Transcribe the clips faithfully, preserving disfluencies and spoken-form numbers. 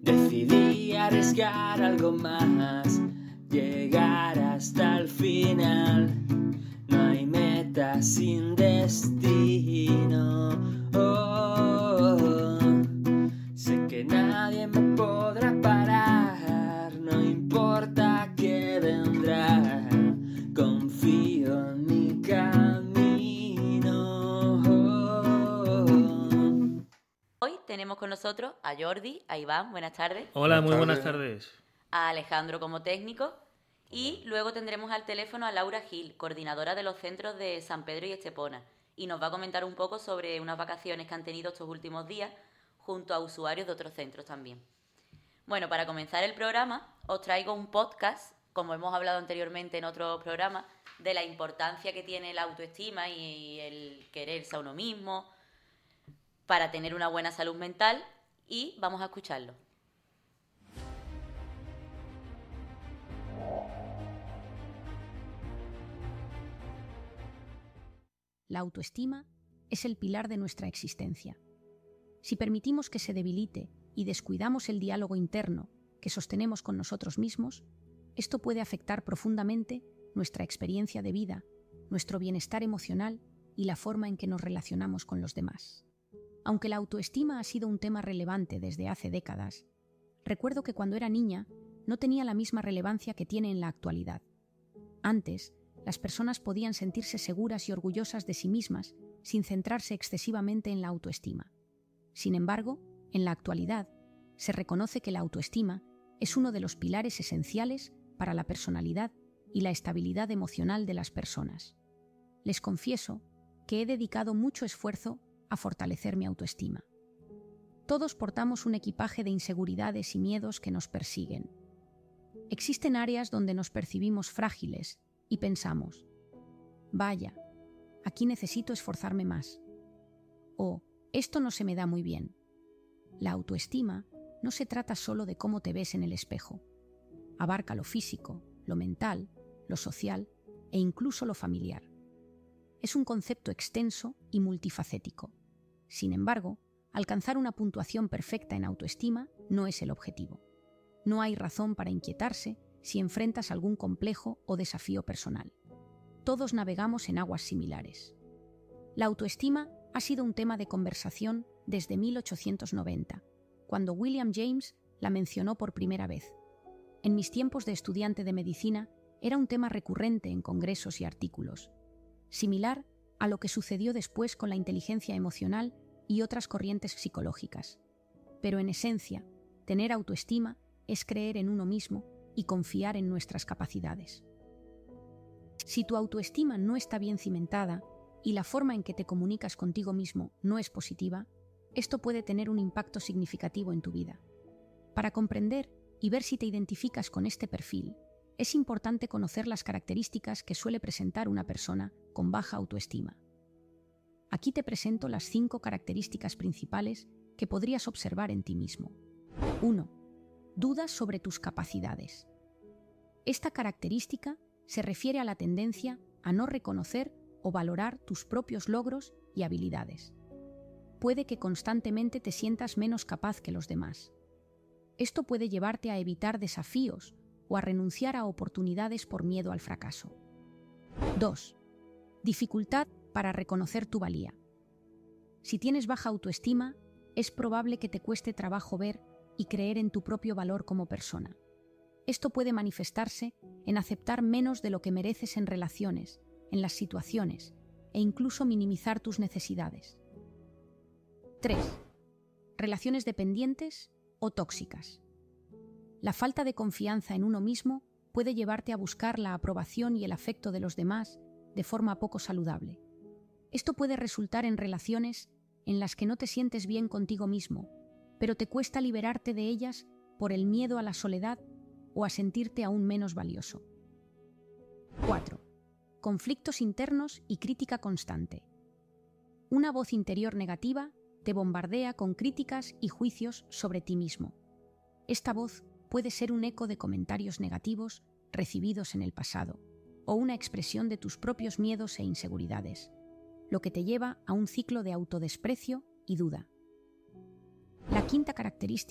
Decidí arriesgar algo más, llegar hasta el final. No hay meta sin destino. Oh, sé que nadie me podrá parar, no importa qué vendrá. Confío en mi camino. Hoy tenemos con nosotros a Jordi, a Iván, buenas tardes. Hola, Buenas muy buenas tardes. tardes. A Alejandro como técnico. Y luego tendremos al teléfono a Laura Gil, coordinadora de los centros de San Pedro y Estepona. Y nos va a comentar un poco sobre unas vacaciones que han tenido estos últimos días junto a usuarios de otros centros también. Bueno, para comenzar el programa os traigo un podcast, como hemos hablado anteriormente en otros programas, de la importancia que tiene la autoestima y el quererse a uno mismo para tener una buena salud mental, y vamos a escucharlo. La autoestima es el pilar de nuestra existencia. Si permitimos que se debilite y descuidamos el diálogo interno que sostenemos con nosotros mismos, esto puede afectar profundamente nuestra experiencia de vida, nuestro bienestar emocional y la forma en que nos relacionamos con los demás. Aunque la autoestima ha sido un tema relevante desde hace décadas, recuerdo que cuando era niña no tenía la misma relevancia que tiene en la actualidad. Antes, las personas podían sentirse seguras y orgullosas de sí mismas sin centrarse excesivamente en la autoestima. Sin embargo, en la actualidad, se reconoce que la autoestima es uno de los pilares esenciales para la personalidad y la estabilidad emocional de las personas. Les confieso que he dedicado mucho esfuerzo a fortalecer mi autoestima. Todos portamos un equipaje de inseguridades y miedos que nos persiguen. Existen áreas donde nos percibimos frágiles y pensamos, vaya, aquí necesito esforzarme más. O, esto no se me da muy bien. La autoestima no se trata solo de cómo te ves en el espejo. Abarca lo físico, lo mental, lo social e incluso lo familiar. Es un concepto extenso y multifacético. Sin embargo, alcanzar una puntuación perfecta en autoestima no es el objetivo. No hay razón para inquietarse si enfrentas algún complejo o desafío personal. Todos navegamos en aguas similares. La autoestima ha sido un tema de conversación desde mil ochocientos noventa, cuando William James la mencionó por primera vez. En mis tiempos de estudiante de medicina, era un tema recurrente en congresos y artículos, similar a lo que sucedió después con la inteligencia emocional y otras corrientes psicológicas. Pero en esencia, tener autoestima es creer en uno mismo y confiar en nuestras capacidades. Si tu autoestima no está bien cimentada y la forma en que te comunicas contigo mismo no es positiva, esto puede tener un impacto significativo en tu vida. Para comprender y ver si te identificas con este perfil, es importante conocer las características que suele presentar una persona con baja autoestima. Aquí te presento las cinco características principales que podrías observar en ti mismo. uno. Dudas sobre tus capacidades. Esta característica se refiere a la tendencia a no reconocer o valorar tus propios logros y habilidades. Puede que constantemente te sientas menos capaz que los demás. Esto puede llevarte a evitar desafíos o a renunciar a oportunidades por miedo al fracaso. dos. Dificultad para reconocer tu valía. Si tienes baja autoestima, es probable que te cueste trabajo ver y creer en tu propio valor como persona. Esto puede manifestarse en aceptar menos de lo que mereces en relaciones, en las situaciones, e incluso minimizar tus necesidades. tres. Relaciones dependientes o tóxicas. La falta de confianza en uno mismo puede llevarte a buscar la aprobación y el afecto de los demás de forma poco saludable. Esto puede resultar en relaciones en las que no te sientes bien contigo mismo, pero te cuesta liberarte de ellas por el miedo a la soledad o a sentirte aún menos valioso. cuatro. Conflictos internos y crítica constante. Una voz interior negativa te bombardea con críticas y juicios sobre ti mismo. Esta voz puede ser un eco de comentarios negativos recibidos en el pasado, o una expresión de tus propios miedos e inseguridades, lo que te lleva a un ciclo de autodesprecio y duda. La quinta característica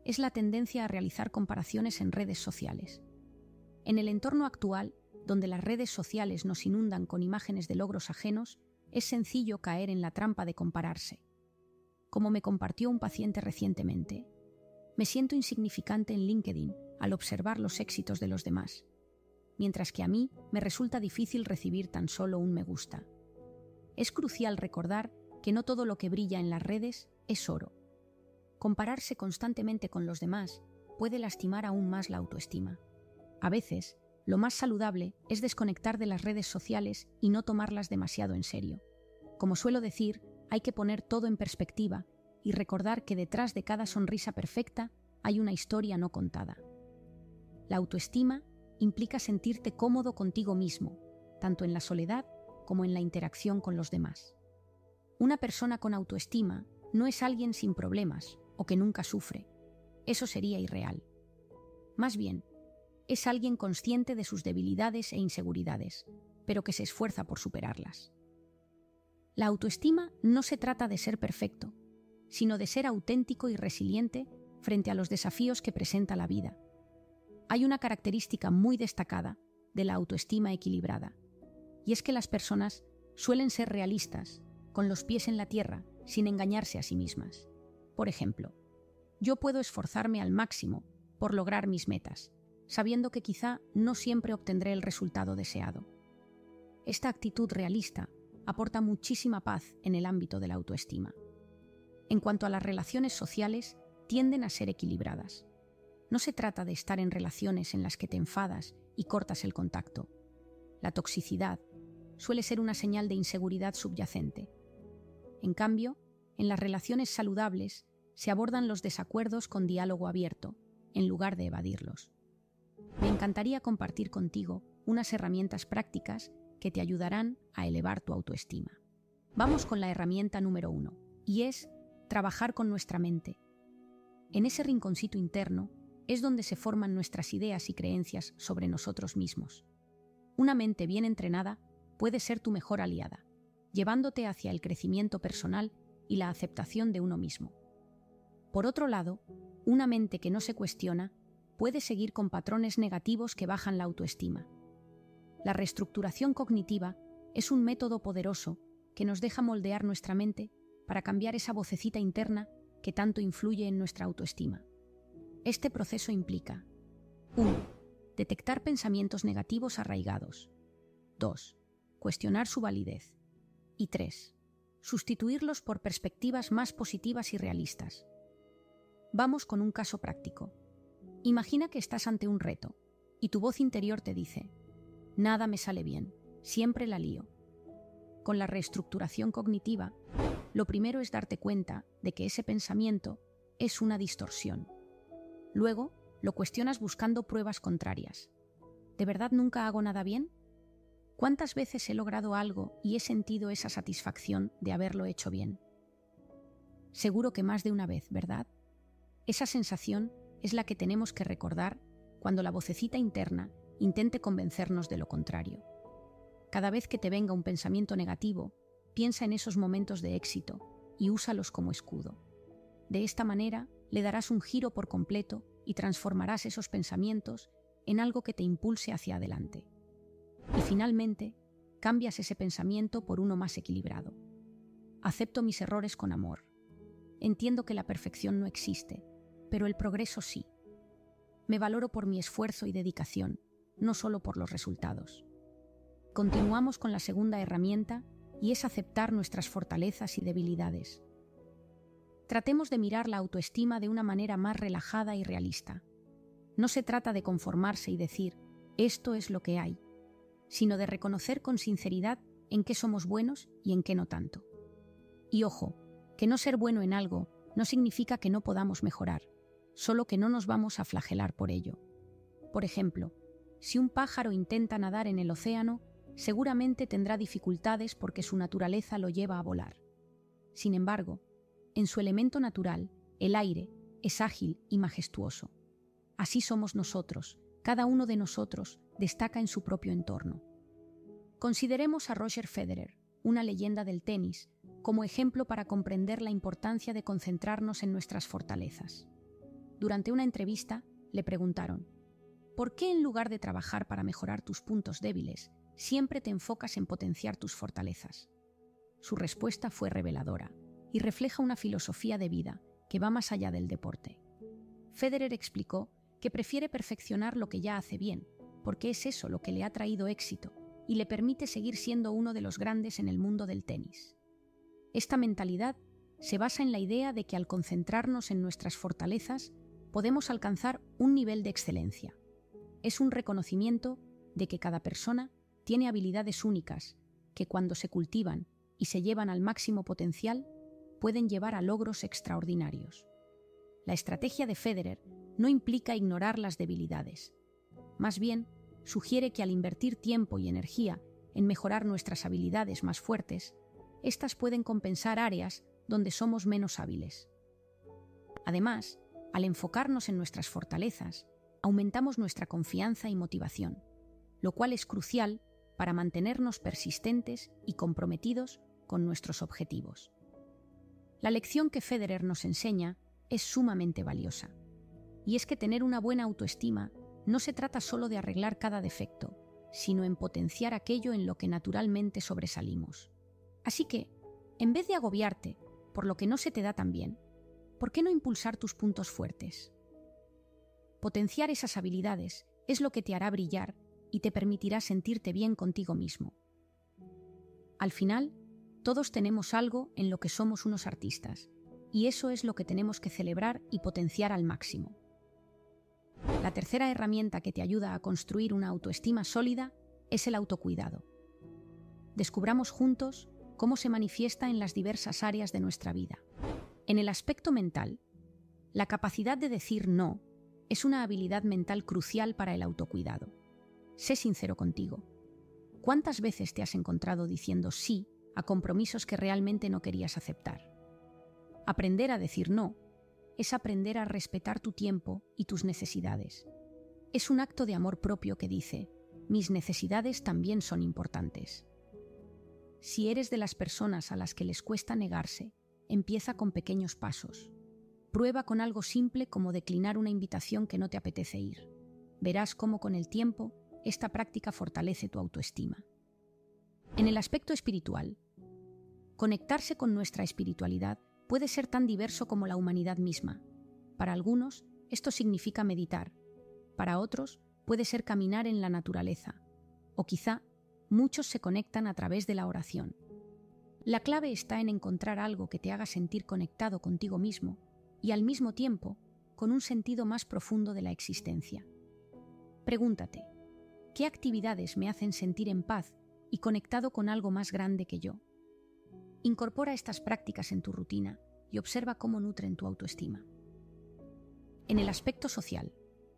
es la tendencia a realizar comparaciones en redes sociales. En el entorno actual, donde las redes sociales nos inundan con imágenes de logros ajenos, es sencillo caer en la trampa de compararse. Como me compartió un paciente recientemente, me siento insignificante en LinkedIn al observar los éxitos de los demás, mientras que a mí me resulta difícil recibir tan solo un me gusta. Es crucial recordar que no todo lo que brilla en las redes es oro. Compararse constantemente con los demás puede lastimar aún más la autoestima. A veces, lo más saludable es desconectar de las redes sociales y no tomarlas demasiado en serio. Como suelo decir, hay que poner todo en perspectiva y recordar que detrás de cada sonrisa perfecta hay una historia no contada. La autoestima implica sentirte cómodo contigo mismo, tanto en la soledad como en la interacción con los demás. Una persona con autoestima no es alguien sin problemas o que nunca sufre. Eso sería irreal. Más bien, es alguien consciente de sus debilidades e inseguridades, pero que se esfuerza por superarlas. La autoestima no se trata de ser perfecto, sino de ser auténtico y resiliente frente a los desafíos que presenta la vida. Hay una característica muy destacada de la autoestima equilibrada, y es que las personas suelen ser realistas, con los pies en la tierra, sin engañarse a sí mismas. Por ejemplo, yo puedo esforzarme al máximo por lograr mis metas, sabiendo que quizá no siempre obtendré el resultado deseado. Esta actitud realista aporta muchísima paz en el ámbito de la autoestima. En cuanto a las relaciones sociales, tienden a ser equilibradas. No se trata de estar en relaciones en las que te enfadas y cortas el contacto. La toxicidad suele ser una señal de inseguridad subyacente. En cambio, en las relaciones saludables se abordan los desacuerdos con diálogo abierto, en lugar de evadirlos. Me encantaría compartir contigo unas herramientas prácticas que te ayudarán a elevar tu autoestima. Vamos con la herramienta número uno, y es trabajar con nuestra mente. En ese rinconcito interno es donde se forman nuestras ideas y creencias sobre nosotros mismos. Una mente bien entrenada puede ser tu mejor aliada, llevándote hacia el crecimiento personal y la aceptación de uno mismo. Por otro lado, una mente que no se cuestiona puede seguir con patrones negativos que bajan la autoestima. La reestructuración cognitiva es un método poderoso que nos deja moldear nuestra mente para cambiar esa vocecita interna que tanto influye en nuestra autoestima. Este proceso implica uno. Detectar pensamientos negativos arraigados. dos. Cuestionar su validez. Y tres. Sustituirlos por perspectivas más positivas y realistas. Vamos con un caso práctico. Imagina que estás ante un reto y tu voz interior te dice: nada me sale bien, siempre la lío. Con la reestructuración cognitiva, lo primero es darte cuenta de que ese pensamiento es una distorsión. Luego, lo cuestionas buscando pruebas contrarias. ¿De verdad nunca hago nada bien? ¿Cuántas veces he logrado algo y he sentido esa satisfacción de haberlo hecho bien? Seguro que más de una vez, ¿verdad? Esa sensación es la que tenemos que recordar cuando la vocecita interna intente convencernos de lo contrario. Cada vez que te venga un pensamiento negativo, piensa en esos momentos de éxito y úsalos como escudo. De esta manera, le darás un giro por completo y transformarás esos pensamientos en algo que te impulse hacia adelante. Y finalmente, cambias ese pensamiento por uno más equilibrado. Acepto mis errores con amor. Entiendo que la perfección no existe, pero el progreso sí. Me valoro por mi esfuerzo y dedicación, no solo por los resultados. Continuamos con la segunda herramienta, y es aceptar nuestras fortalezas y debilidades. Tratemos de mirar la autoestima de una manera más relajada y realista. No se trata de conformarse y decir, esto es lo que hay, sino de reconocer con sinceridad en qué somos buenos y en qué no tanto. Y ojo, que no ser bueno en algo no significa que no podamos mejorar, solo que no nos vamos a flagelar por ello. Por ejemplo, si un pájaro intenta nadar en el océano, seguramente tendrá dificultades porque su naturaleza lo lleva a volar. Sin embargo, en su elemento natural, el aire es ágil y majestuoso. Así somos nosotros, cada uno de nosotros destaca en su propio entorno. Consideremos a Roger Federer, una leyenda del tenis, como ejemplo para comprender la importancia de concentrarnos en nuestras fortalezas. durante una entrevista, le preguntaron: ¿por qué en lugar de trabajar para mejorar tus puntos débiles, siempre te enfocas en potenciar tus fortalezas? Su respuesta fue reveladora y refleja una filosofía de vida que va más allá del deporte. Federer explicó que prefiere perfeccionar lo que ya hace bien, porque es eso lo que le ha traído éxito y le permite seguir siendo uno de los grandes en el mundo del tenis. Esta mentalidad se basa en la idea de que al concentrarnos en nuestras fortalezas podemos alcanzar un nivel de excelencia. Es un reconocimiento de que cada persona tiene habilidades únicas que, cuando se cultivan y se llevan al máximo potencial, pueden llevar a logros extraordinarios. La estrategia de Federer no implica ignorar las debilidades. Más bien, sugiere que al invertir tiempo y energía en mejorar nuestras habilidades más fuertes, éstas pueden compensar áreas donde somos menos hábiles. Además, al enfocarnos en nuestras fortalezas, aumentamos nuestra confianza y motivación, lo cual es crucial para mantenernos persistentes y comprometidos con nuestros objetivos. La lección que Federer nos enseña es sumamente valiosa, y es que tener una buena autoestima no se trata solo de arreglar cada defecto, sino en potenciar aquello en lo que naturalmente sobresalimos. Así que, en vez de agobiarte por lo que no se te da tan bien, ¿por qué no impulsar tus puntos fuertes? Potenciar esas habilidades es lo que te hará brillar y te permitirá sentirte bien contigo mismo. Al final, todos tenemos algo en lo que somos unos artistas, y eso es lo que tenemos que celebrar y potenciar al máximo. La tercera herramienta que te ayuda a construir una autoestima sólida es el autocuidado. Descubramos juntos cómo se manifiesta en las diversas áreas de nuestra vida. En el aspecto mental, la capacidad de decir no es una habilidad mental crucial para el autocuidado. Sé sincero contigo. ¿Cuántas veces te has encontrado diciendo sí a compromisos que realmente no querías aceptar? Aprender a decir no es aprender a respetar tu tiempo y tus necesidades. Es un acto de amor propio que dice: mis necesidades también son importantes. Si eres de las personas a las que les cuesta negarse, empieza con pequeños pasos. Prueba con algo simple como declinar una invitación que no te apetece ir. Verás cómo con el tiempo esta práctica fortalece tu autoestima. En el aspecto espiritual, conectarse con nuestra espiritualidad puede ser tan diverso como la humanidad misma. Para algunos, esto significa meditar. Para otros, puede ser caminar en la naturaleza. O quizá, muchos se conectan a través de la oración. La clave está en encontrar algo que te haga sentir conectado contigo mismo y al mismo tiempo con un sentido más profundo de la existencia. Pregúntate: ¿qué actividades me hacen sentir en paz y conectado con algo más grande que yo? Incorpora estas prácticas en tu rutina y observa cómo nutren tu autoestima. En el aspecto social,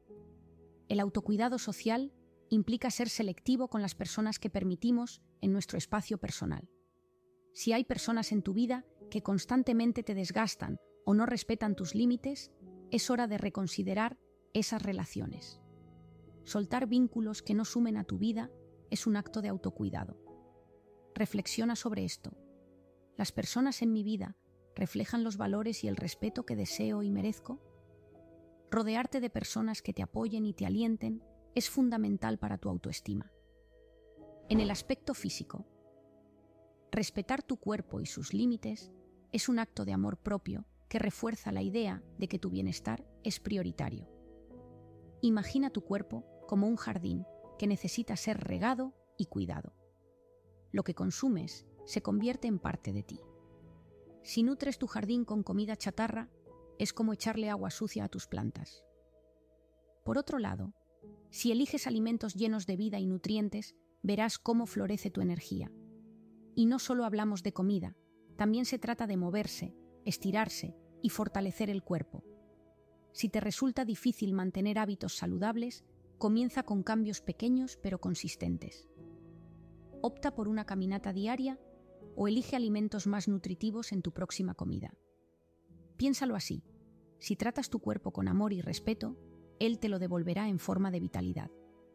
el autocuidado social implica ser selectivo con las personas que permitimos en nuestro espacio personal. Si hay personas en tu vida que constantemente te desgastan o no respetan tus límites, es hora de reconsiderar esas relaciones. Soltar vínculos que no sumen a tu vida es un acto de autocuidado. Reflexiona sobre esto. ¿Las personas en mi vida reflejan los valores y el respeto que deseo y merezco? Rodearte de personas que te apoyen y te alienten es fundamental para tu autoestima. En el aspecto físico, respetar tu cuerpo y sus límites es un acto de amor propio que refuerza la idea de que tu bienestar es prioritario. Imagina tu cuerpo como un jardín que necesita ser regado y cuidado. Lo que consumes se convierte en parte de ti. Si nutres tu jardín con comida chatarra, es como echarle agua sucia a tus plantas. Por otro lado, si eliges alimentos llenos de vida y nutrientes, verás cómo florece tu energía. Y no solo hablamos de comida, también se trata de moverse, estirarse y fortalecer el cuerpo. Si te resulta difícil mantener hábitos saludables, comienza con cambios pequeños pero consistentes. Opta por una caminata diaria o elige alimentos más nutritivos en tu próxima comida. Piénsalo así: si tratas tu cuerpo con amor y respeto, él te lo devolverá en forma de vitalidad.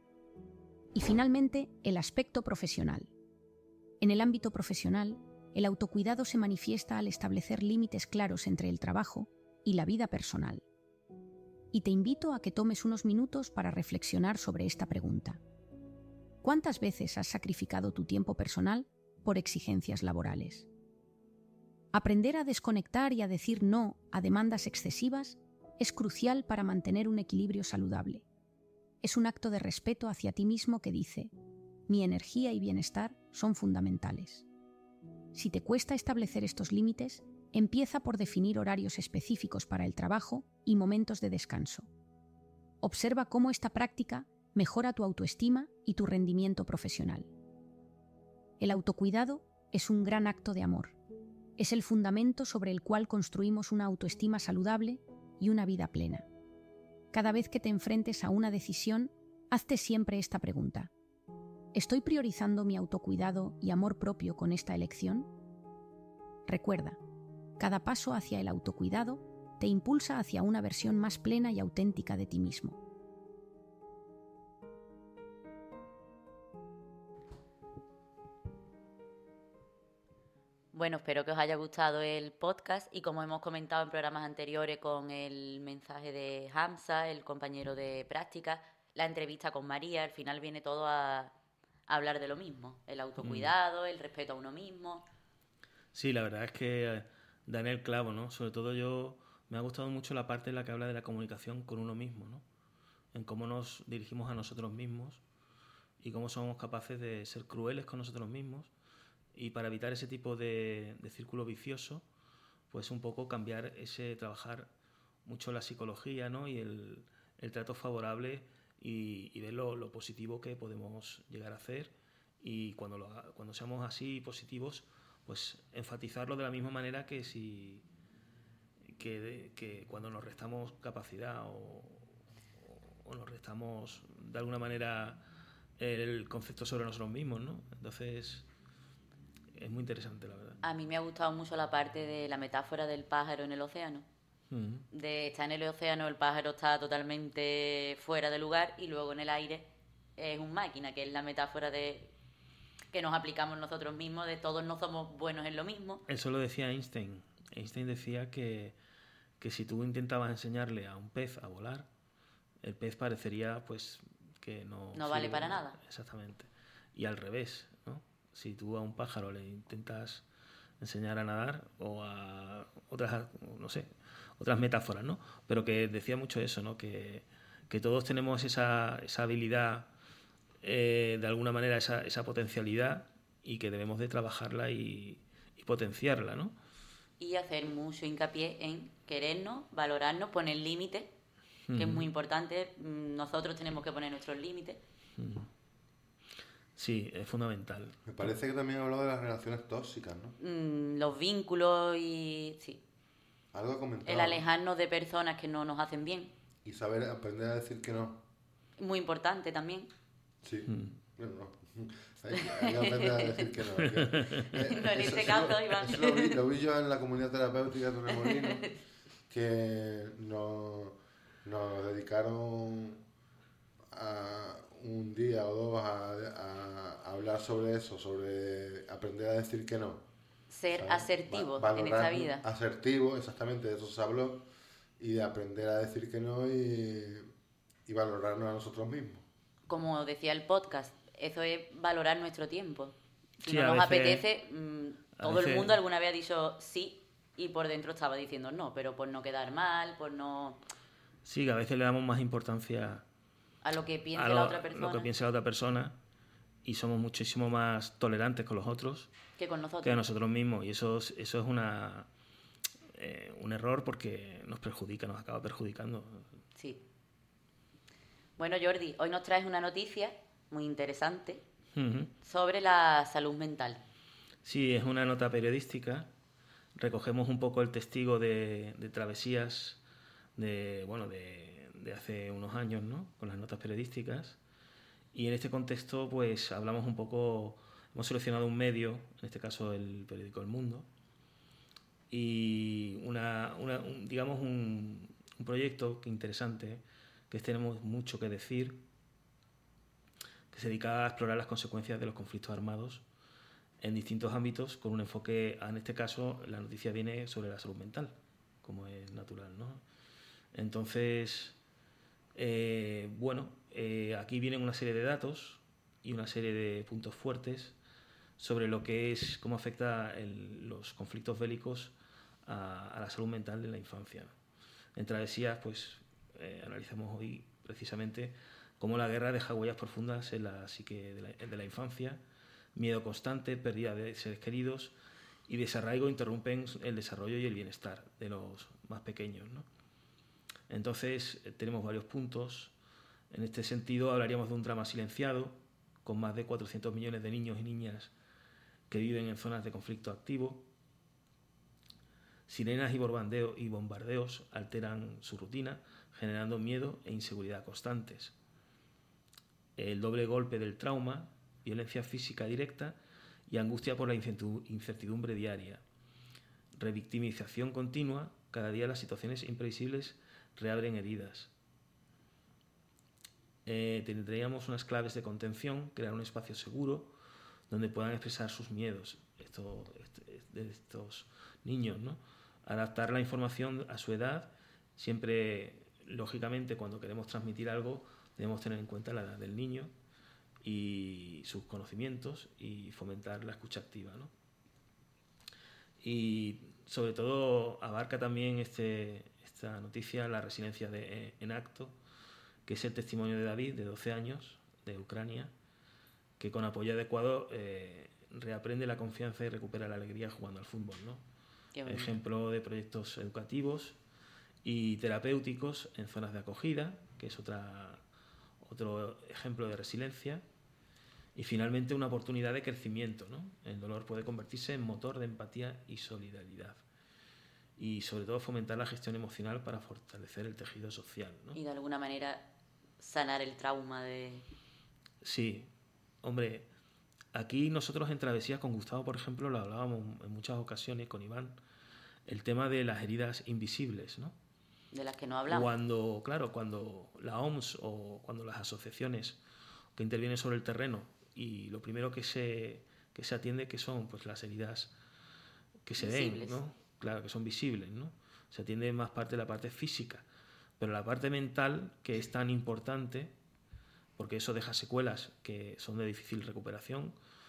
Y finalmente, el aspecto profesional. En el ámbito profesional, el autocuidado se manifiesta al establecer límites claros entre el trabajo y la vida personal. y te invito a que tomes unos minutos para reflexionar sobre esta pregunta. ¿Cuántas veces has sacrificado tu tiempo personal por exigencias laborales? Aprender a desconectar y a decir no a demandas excesivas es crucial para mantener un equilibrio saludable. Es un acto de respeto hacia ti mismo que dice: mi energía y bienestar son fundamentales. Si te cuesta establecer estos límites, empieza por definir horarios específicos para el trabajo y momentos de descanso. Observa cómo esta práctica mejora tu autoestima y tu rendimiento profesional. El autocuidado es un gran acto de amor. Es el fundamento sobre el cual construimos una autoestima saludable y una vida plena. Cada vez que te enfrentes a una decisión, hazte siempre esta pregunta: ¿estoy priorizando mi autocuidado y amor propio con esta elección? Recuerda, cada paso hacia el autocuidado te impulsa hacia una versión más plena y auténtica de ti mismo. Bueno, espero que os haya gustado el podcast y como hemos comentado en programas anteriores con el mensaje de Hamza, el compañero de práctica, la entrevista con María, al final viene todo a, a hablar de lo mismo, el autocuidado, mm. el respeto a uno mismo. Sí, la verdad es que da en el clavo, ¿no? Sobre todo yo me ha gustado mucho la parte en la que habla de la comunicación con uno mismo, ¿no? En cómo nos dirigimos a nosotros mismos y cómo somos capaces de ser crueles con nosotros mismos. Y para evitar ese tipo de, de círculo vicioso, pues un poco cambiar ese, trabajar mucho la psicología, ¿no? Y el, el trato favorable y, y ver lo, lo positivo que podemos llegar a hacer. Y cuando, lo, cuando seamos así positivos, pues enfatizarlo de la misma manera que si que, que cuando nos restamos capacidad o, o nos restamos de alguna manera el concepto sobre nosotros mismos, ¿no? Entonces es muy interesante, la verdad. A mí me ha gustado mucho la parte de la metáfora del pájaro en el océano. Uh-huh. De estar en el océano, el pájaro está totalmente fuera de lugar y luego en el aire es un máquina, que es la metáfora de que nos aplicamos nosotros mismos, de todos no somos buenos en lo mismo. Eso lo decía Einstein. Einstein decía que, que si tú intentabas enseñarle a un pez a volar, el pez parecería pues que no... No vale para nada. Exactamente. Y al revés, ¿no? Si tú a un pájaro le intentas enseñar a nadar o a otras, no sé, otras metáforas, ¿no? Pero que decía mucho eso, ¿no? Que, que todos tenemos esa, esa habilidad, eh, de alguna manera, esa, esa potencialidad y que debemos de trabajarla y, y potenciarla, ¿no? Y hacer mucho hincapié en querernos, valorarnos, poner límites, que mm. es muy importante. Nosotros tenemos que poner nuestros límites. Mm. Sí, es fundamental. Me parece que también ha hablado de las relaciones tóxicas, ¿no? Mm, los vínculos y... sí. Algo ha comentado. El alejarnos de personas que no nos hacen bien. Y saber aprender a decir que no. Muy importante también. Sí. Mm. Bueno, no. Hay, hay que aprender a decir que no. Que, eh, no en este eso, caso, Iván. Eso lo vi, lo vi yo en la comunidad terapéutica de Torremolinos, que nos, nos dedicaron a un día o dos a, a, a hablar sobre eso, sobre aprender a decir que no. Ser ¿sabes? Asertivo Va, en esta vida. Asertivo, exactamente, de eso se habló, y de aprender a decir que no y, y valorarnos a nosotros mismos. Como decía el podcast, eso es valorar nuestro tiempo. Si sí, no nos veces, apetece, mmm, todo veces... el mundo alguna vez ha dicho sí y por dentro estaba diciendo no, pero por no quedar mal, por no... Sí, que a veces le damos más importancia a lo que piense lo, la otra persona. lo que piense la otra persona y somos muchísimo más tolerantes con los otros que con nosotros, que a nosotros mismos. Y eso, eso es una eh, un error porque nos perjudica, nos acaba perjudicando. Sí. Bueno, Jordi, hoy nos traes una noticia muy interesante uh-huh. sobre la salud mental. Sí, es una nota periodística. Recogemos un poco el testigo de, de travesías de, bueno, de, de hace unos años, ¿no? Con las notas periodísticas. Y en este contexto, pues hablamos un poco, hemos seleccionado un medio, en este caso el periódico El Mundo, y una, una un, digamos un, un proyecto que interesante, que tenemos mucho que decir, que se dedica a explorar las consecuencias de los conflictos armados en distintos ámbitos, con un enfoque, en este caso la noticia viene sobre la salud mental, como es natural, ¿no? Entonces, Eh, bueno, eh, aquí vienen una serie de datos y una serie de puntos fuertes sobre lo que es, cómo afecta el, los conflictos bélicos a, a la salud mental de la infancia. En Travesías, pues, eh, analizamos hoy precisamente cómo la guerra deja huellas profundas en la psique de la, de la infancia, miedo constante, pérdida de seres queridos y desarraigo interrumpen el desarrollo y el bienestar de los más pequeños, ¿no? Entonces, eh, tenemos varios puntos. En este sentido, hablaríamos de un drama silenciado, con más de cuatrocientos millones de niños y niñas que viven en zonas de conflicto activo. Sirenas y bombardeos, y bombardeos alteran su rutina, generando miedo e inseguridad constantes. El doble golpe del trauma, violencia física directa y angustia por la incertidumbre diaria. Revictimización continua, cada día las situaciones imprevisibles reabren heridas. Eh, tendríamos unas claves de contención, crear un espacio seguro donde puedan expresar sus miedos esto, este, de estos niños, ¿no? Adaptar la información a su edad, siempre, lógicamente, cuando queremos transmitir algo, debemos tener en cuenta la edad del niño y sus conocimientos y fomentar la escucha activa, ¿no? Y sobre todo abarca también este, esta noticia la resiliencia de, en acto, que es el testimonio de David, de doce años, de Ucrania, que con apoyo adecuado eh, reaprende la confianza y recupera la alegría jugando al fútbol, ¿no? Ejemplo de proyectos educativos y terapéuticos en zonas de acogida, que es otra, otro ejemplo de resiliencia. Y finalmente una oportunidad de crecimiento, ¿no? El dolor puede convertirse en motor de empatía y solidaridad. Y sobre todo fomentar la gestión emocional para fortalecer el tejido social, ¿no? Y de alguna manera sanar el trauma de... Sí, hombre, aquí nosotros en Travesías con Gustavo, por ejemplo, lo hablábamos en muchas ocasiones con Iván, el tema de las heridas invisibles, ¿no? De las que no hablamos. Cuando, claro, cuando la O M S o cuando las asociaciones que intervienen sobre el terreno y lo primero que se, que se atiende que son pues las heridas que se visibles. ven, ¿no? Claro, que son visibles, ¿no? Se atiende más parte de la parte física, pero la parte mental, que es tan importante, porque eso deja secuelas que son de difícil recuperación,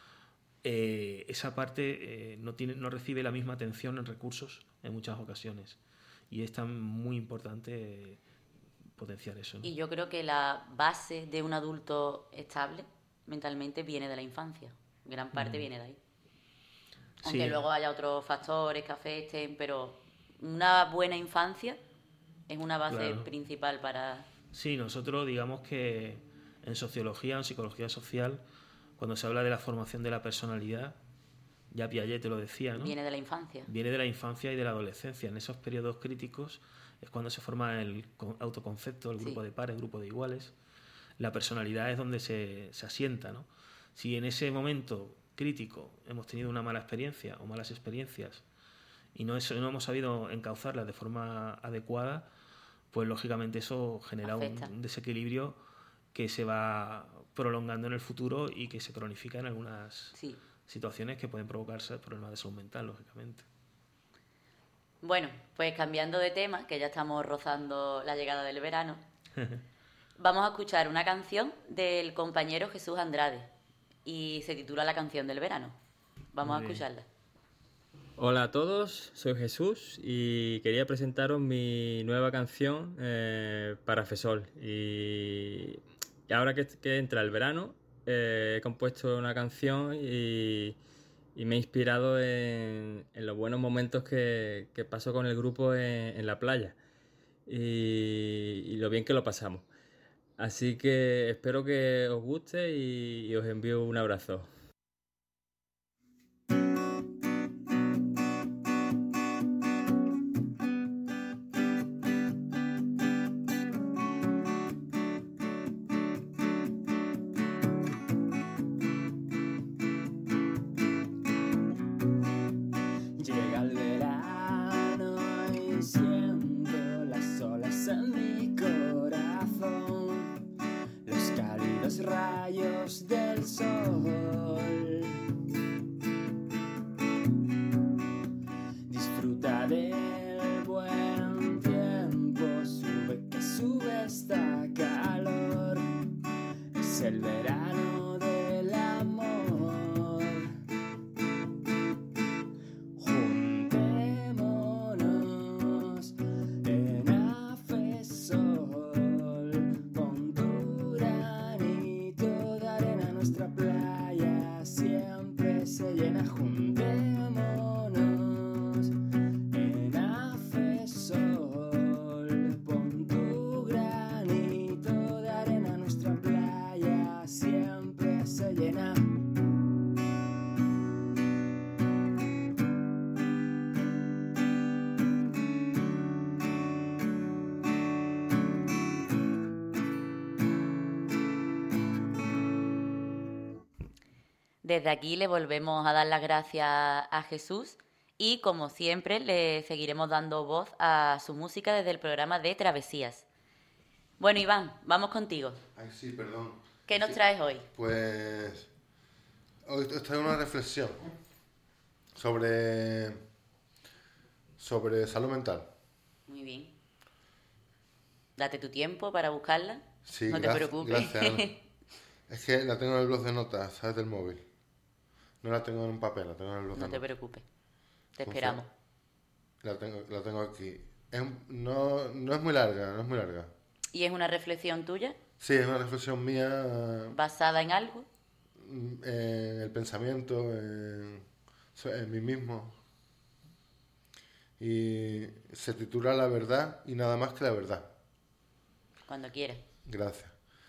eh, esa parte eh, no, tiene, no recibe la misma atención en recursos en muchas ocasiones. Y es tan muy importante eh, potenciar eso, ¿no? Y yo creo que la base de un adulto estable mentalmente viene de la infancia. Gran parte mm. viene de ahí. Aunque sí. luego haya otros factores que afecten, pero una buena infancia es una base claro. principal para... Sí, nosotros digamos que en sociología, en psicología social, cuando se habla de la formación de la personalidad, ya Piaget te lo decía, ¿no? Viene de la infancia. Viene de la infancia y de la adolescencia. En esos periodos críticos es cuando se forma el autoconcepto, el grupo sí. de pares, el grupo de iguales. La personalidad es donde se, se asienta, ¿no? Si en ese momento crítico hemos tenido una mala experiencia o malas experiencias y no, eso, no hemos sabido encauzarlas de forma adecuada, pues lógicamente eso genera un, un desequilibrio que se va prolongando en el futuro y que se cronifica en algunas sí. situaciones que pueden provocarse problemas de salud mental, lógicamente. Bueno, pues cambiando de tema, que ya estamos rozando la llegada del verano, vamos a escuchar una canción del compañero Jesús Andrade y se titula La canción del verano. Vamos Muy a escucharla. Bien. Hola a todos, soy Jesús y quería presentaros mi nueva canción eh, para Fesol. Y, y ahora que, que entra el verano, eh, he compuesto una canción y, y me he inspirado en, en los buenos momentos que, que paso con el grupo en, en la playa y, y lo bien que lo pasamos. Así que espero que os guste y, y os envío un abrazo. Rayos del sol, disfruta del buen tiempo, sube que sube esta el verano del amor. Juntémonos en Afesol, pon tu granito de arena, nuestra playa siempre se llena. Juntémonos en Afesol, pon tu granito de arena, nuestra playa siempre se llena. Desde aquí le volvemos a dar las gracias a Jesús y, como siempre, le seguiremos dando voz a su música desde el programa de Travesías. Bueno, Iván, vamos contigo. Ay, sí, perdón. ¿Qué nos Sí, traes hoy? Pues hoy os traigo una reflexión sobre, sobre salud mental. Muy bien. Date tu tiempo para buscarla. Sí, no te gracias- preocupes. gracias, Ana. Es que la tengo en el blog de notas, ¿sabes? Del móvil. No la tengo en un papel, la tengo en el blog No de te notas. preocupes. Te Confía. esperamos. La tengo, la tengo aquí. Es un- no, no es muy larga, no es muy larga. ¿Y es una reflexión tuya Sí, es una reflexión mía basada en algo? mm, en el pensamiento, en, en mí mismo. Y se titula La verdad y nada más que la verdad. Cuando quieras. Gracias.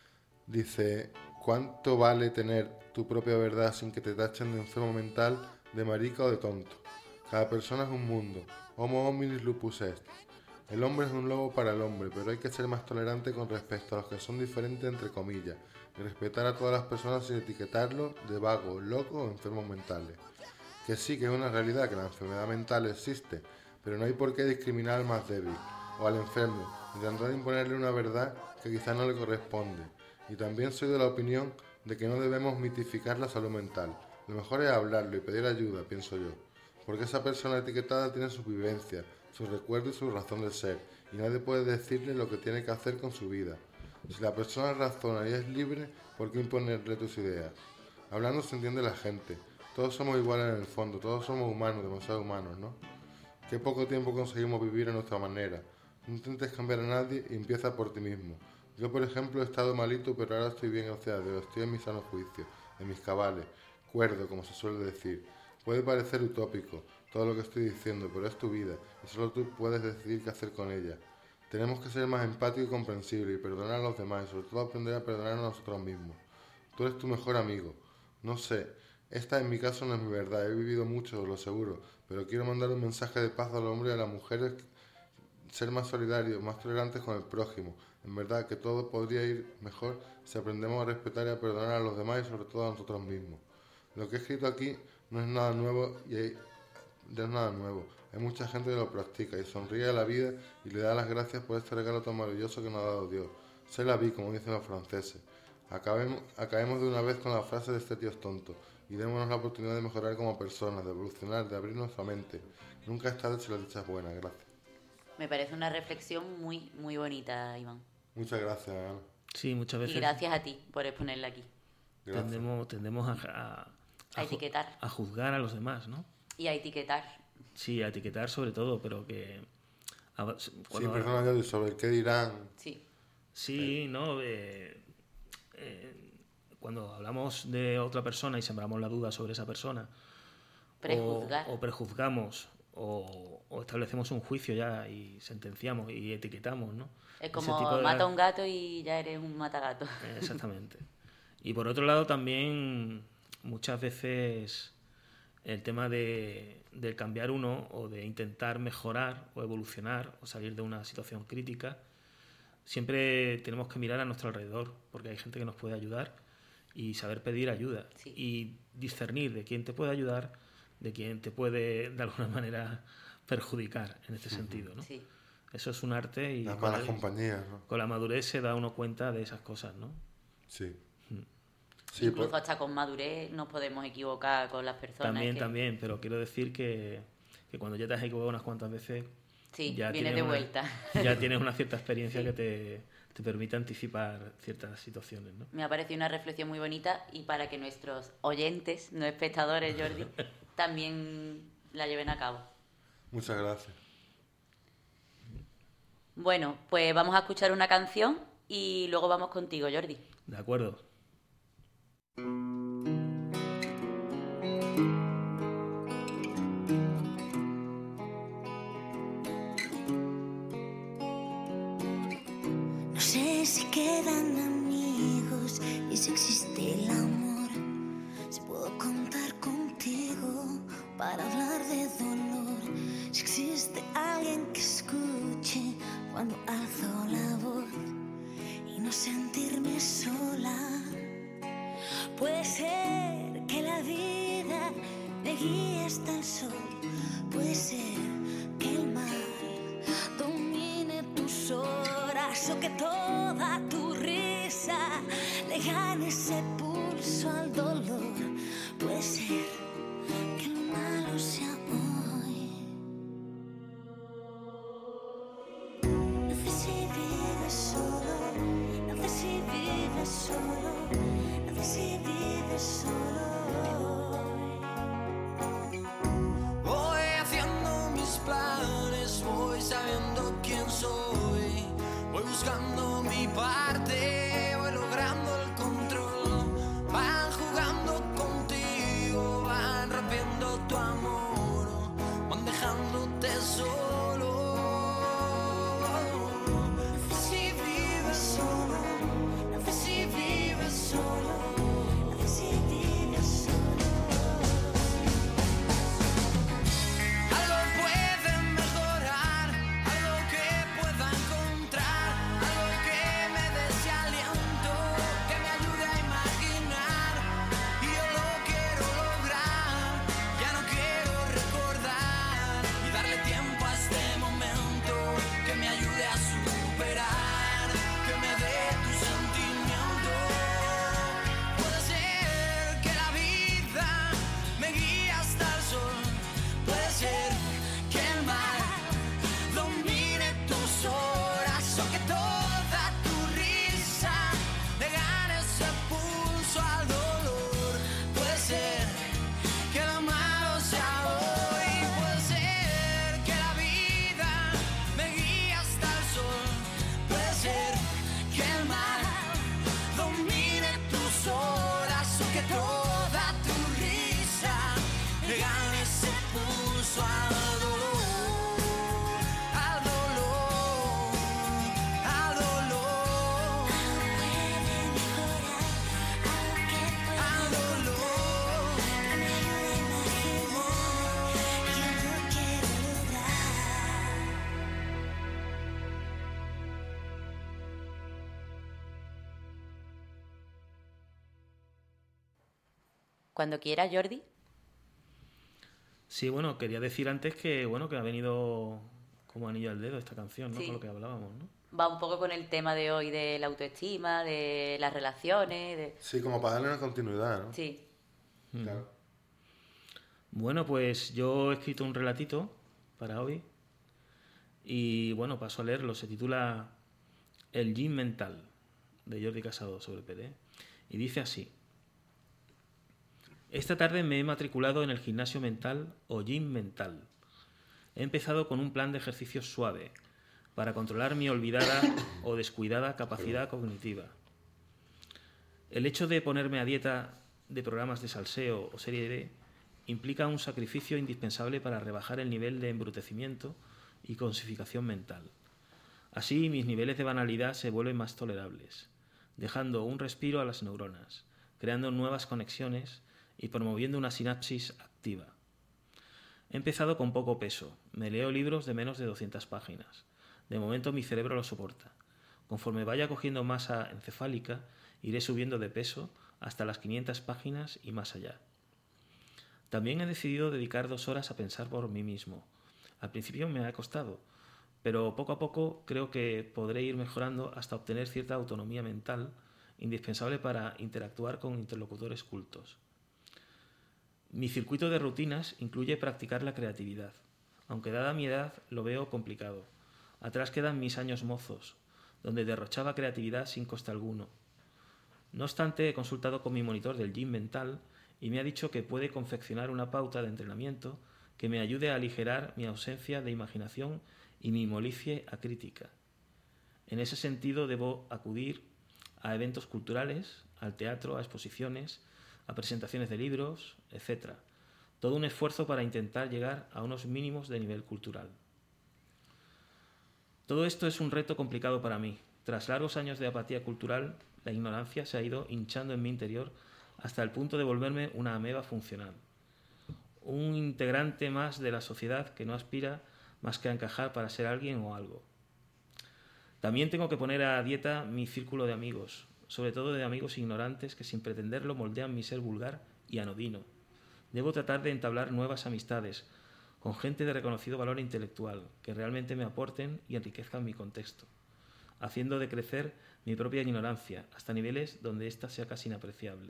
Dice, ¿cuánto vale tener tu propia verdad sin que te tachen de enfermo mental, de marica o de tonto? Cada persona es un mundo. Homo hominis lupus est. El hombre es un lobo para el hombre, pero hay que ser más tolerante con respecto a los que son diferentes entre comillas, y respetar a todas las personas sin etiquetarlos de vagos, locos o enfermos mentales. Que sí que es una realidad que la enfermedad mental existe, pero no hay por qué discriminar al más débil o al enfermo, y tratar de imponerle una verdad que quizás no le corresponde. Y también soy de la opinión de que no debemos mitificar la salud mental. Lo mejor es hablarlo y pedir ayuda, pienso yo. Porque esa persona etiquetada tiene su vivencia, su recuerdo y su razón de ser, y nadie puede decirle lo que tiene que hacer con su vida. Si la persona razona y es libre, ¿por qué imponerle tus ideas? Hablando se entiende la gente. Todos somos iguales en el fondo, todos somos humanos, demasiado humanos, ¿no? Qué poco tiempo conseguimos vivir a nuestra manera. No intentes cambiar a nadie y empieza por ti mismo. Yo, por ejemplo, he estado malito, pero ahora estoy bien, gracias a Dios. Estoy en mi sano juicio, en mis cabales, cuerdo, como se suele decir. Puede parecer utópico todo lo que estoy diciendo, pero es tu vida y solo tú puedes decidir qué hacer con ella. Tenemos que ser más empáticos y comprensibles y perdonar a los demás y sobre todo aprender a perdonar a nosotros mismos. Tú eres tu mejor amigo. No sé, esta en mi caso no es mi verdad, he vivido mucho, lo seguro, pero quiero mandar un mensaje de paz al hombre y a las mujeres, ser más solidarios, más tolerantes con el prójimo. En verdad que todo podría ir mejor si aprendemos a respetar y a perdonar a los demás y sobre todo a nosotros mismos. Lo que he escrito aquí no es nada nuevo y hay, no es nada nuevo. Hay mucha gente que lo practica y sonríe a la vida y le da las gracias por este regalo tan maravilloso que nos ha dado Dios. Se la vi, como dicen los franceses. Acabemos, acabemos de una vez con la frase de este tío es tonto y démonos la oportunidad de mejorar como personas, de evolucionar, de abrir nuestra mente. Nunca es tarde si la dicha es buena. Gracias. Me parece una reflexión muy, muy bonita, Iván. Muchas gracias, Ana. Sí, muchas Y veces gracias a ti por exponerla aquí. Gracias. tendemos, tendemos a, a, A a ju- etiquetar. a juzgar a los demás, ¿no? Y a etiquetar. Sí, a etiquetar sobre todo, pero que... a- Sí, cuando- perdona, yo, sobre el qué dirán. Sí. Sí, ¿no? Eh, eh, cuando hablamos de otra persona y sembramos la duda sobre esa persona, Prejuzgar. o, o prejuzgamos, o, o establecemos un juicio ya y sentenciamos y etiquetamos, ¿no? Es Ese como tipo de- mata a un gato y ya eres un matagato. Eh, Exactamente. Y por otro lado también muchas veces el tema de, del cambiar uno o de intentar mejorar o evolucionar o salir de una situación crítica, siempre tenemos que mirar a nuestro alrededor porque hay gente que nos puede ayudar y saber pedir ayuda Sí. y discernir de quién te puede ayudar, de quién te puede de alguna manera perjudicar en este sentido, ¿no? Sí. Eso es un arte y Las con malas la- compañías, ¿no? con la madurez se da uno cuenta de esas cosas, ¿no? Sí. Sí, Incluso por- hasta con madurez nos podemos equivocar con las personas. También, que también, pero quiero decir que, que cuando ya te has equivocado unas cuantas veces, Sí, ya viene tienes de una- vuelta. Ya tienes una cierta experiencia Sí. que te, te permite anticipar ciertas situaciones, ¿no? Me ha parecido una reflexión muy bonita y para que nuestros oyentes, no espectadores, Jordi, también la lleven a cabo. Muchas gracias. Bueno, pues vamos a escuchar una canción y luego vamos contigo, Jordi. De acuerdo. No sé si quedan amigos y si existe el amor. Si puedo contar contigo para hablar de dolor. Si existe alguien que escuche cuando alzo la voz y no sentirme sola. Puede ser que la vida me guíe hasta el sol. Puede ser que el mar domine tus horas o que toda tu risa le gane ese pulso al dolor. Puede ser que lo malo sea hoy. No sé si vives solo, no sé si vives solo, no sé si vives solo. Voy haciendo mis planes, voy sabiendo quién soy, voy buscando mi parte, voy logrando el control. Van jugando contigo, van rompiendo tu amor, van dejándote solo. No sé si vives solo, no sé si vives solo, No sé si vives solo. algo puede mejorar, algo que pueda encontrar, algo que me dé ese aliento, que me ayude a imaginar. Y yo lo quiero lograr, ya no quiero recordar y darle tiempo a este momento, que me ayude a superar, que me dé tu sentimiento. Puede ser que la vida me guíe hasta el sol. Puede ser que el mar domine tus horas o que toda tu risa le gane ese pulso al dolor. Puede ser que lo malo sea hoy. Puede ser que la vida me guíe hasta el sol. Puede ser que el mar domine tus horas o que toda tu risa le gane ese pulso al dolor, al dolor, al dolor, al dolor. Me ayuda a imaginar, yo no quiero dudar. Cuando quieras, Jordi. Sí, bueno, quería decir antes que, bueno, que ha venido como anillo al dedo esta canción, ¿no? Sí. Con lo que hablábamos, ¿no? Va un poco con el tema de hoy de la autoestima, de las relaciones, de... Sí, como para darle una continuidad, ¿no? Sí. Claro. Bueno, pues yo he escrito un relatito para hoy y, bueno, paso a leerlo. Se titula El Gym Mental, de Jordi Casado, sobre P D. Y dice así. Esta tarde me he matriculado en el gimnasio mental o gym mental. He empezado con un plan de ejercicios suave para controlar mi olvidada o descuidada capacidad cognitiva. El hecho de ponerme a dieta de programas de salseo o serie D implica un sacrificio indispensable para rebajar el nivel de embrutecimiento y cosificación mental. Así mis niveles de banalidad se vuelven más tolerables, dejando un respiro a las neuronas, creando nuevas conexiones y promoviendo una sinapsis activa. He empezado con poco peso, me leo libros de menos de doscientas páginas. De momento mi cerebro lo soporta. Conforme vaya cogiendo masa encefálica, iré subiendo de peso hasta las quinientas páginas y más allá. También he decidido dedicar dos horas a pensar por mí mismo. Al principio me ha costado, pero poco a poco creo que podré ir mejorando hasta obtener cierta autonomía mental indispensable para interactuar con interlocutores cultos. Mi circuito de rutinas incluye practicar la creatividad, aunque dada mi edad lo veo complicado. Atrás quedan mis años mozos, donde derrochaba creatividad sin coste alguno. No obstante, he consultado con mi monitor del gym mental y me ha dicho que puede confeccionar una pauta de entrenamiento que me ayude a aligerar mi ausencia de imaginación y mi molicie acrítica. En ese sentido, debo acudir a eventos culturales, al teatro, a exposiciones, a presentaciones de libros, etcétera. Todo un esfuerzo para intentar llegar a unos mínimos de nivel cultural. Todo esto es un reto complicado para mí. Tras largos años de apatía cultural, la ignorancia se ha ido hinchando en mi interior hasta el punto de volverme una ameba funcional. Un integrante más de la sociedad que no aspira más que a encajar para ser alguien o algo. También tengo que poner a dieta mi círculo de amigos, sobre todo de amigos ignorantes que sin pretenderlo moldean mi ser vulgar y anodino. Debo tratar de entablar nuevas amistades con gente de reconocido valor intelectual, que realmente me aporten y enriquezcan mi contexto, haciendo decrecer mi propia ignorancia hasta niveles donde ésta sea casi inapreciable.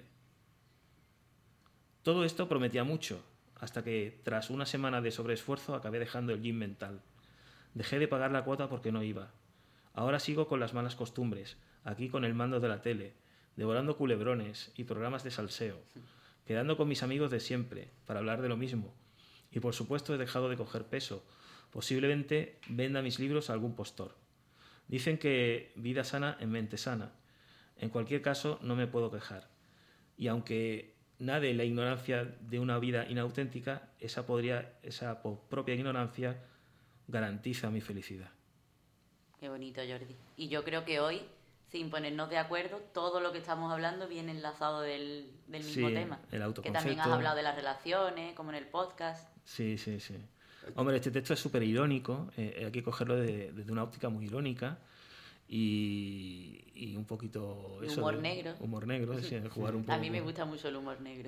Todo esto prometía mucho, hasta que, tras una semana de sobreesfuerzo, acabé dejando el gym mental. Dejé de pagar la cuota porque no iba. Ahora sigo con las malas costumbres, aquí con el mando de la tele, devorando culebrones y programas de salseo, quedando con mis amigos de siempre, para hablar de lo mismo. Y por supuesto he dejado de coger peso. Posiblemente venda mis libros a algún postor. Dicen que vida sana en mente sana. En cualquier caso, no me puedo quejar. Y aunque nade la ignorancia de una vida inauténtica, esa, podría, esa propia ignorancia garantiza mi felicidad. Qué bonito, Jordi. Y yo creo que hoy, sin ponernos de acuerdo, todo lo que estamos hablando viene enlazado del, del mismo Sí, tema. el autoconcepto. Que también has hablado de las relaciones, como en el podcast. Sí, sí, sí. Hombre, este texto es súper irónico, eh, hay que cogerlo desde de, de una óptica muy irónica y, y un poquito... Y eso, humor de- negro. Humor negro, sí, jugar un poco. A mí me con- gusta mucho el humor negro.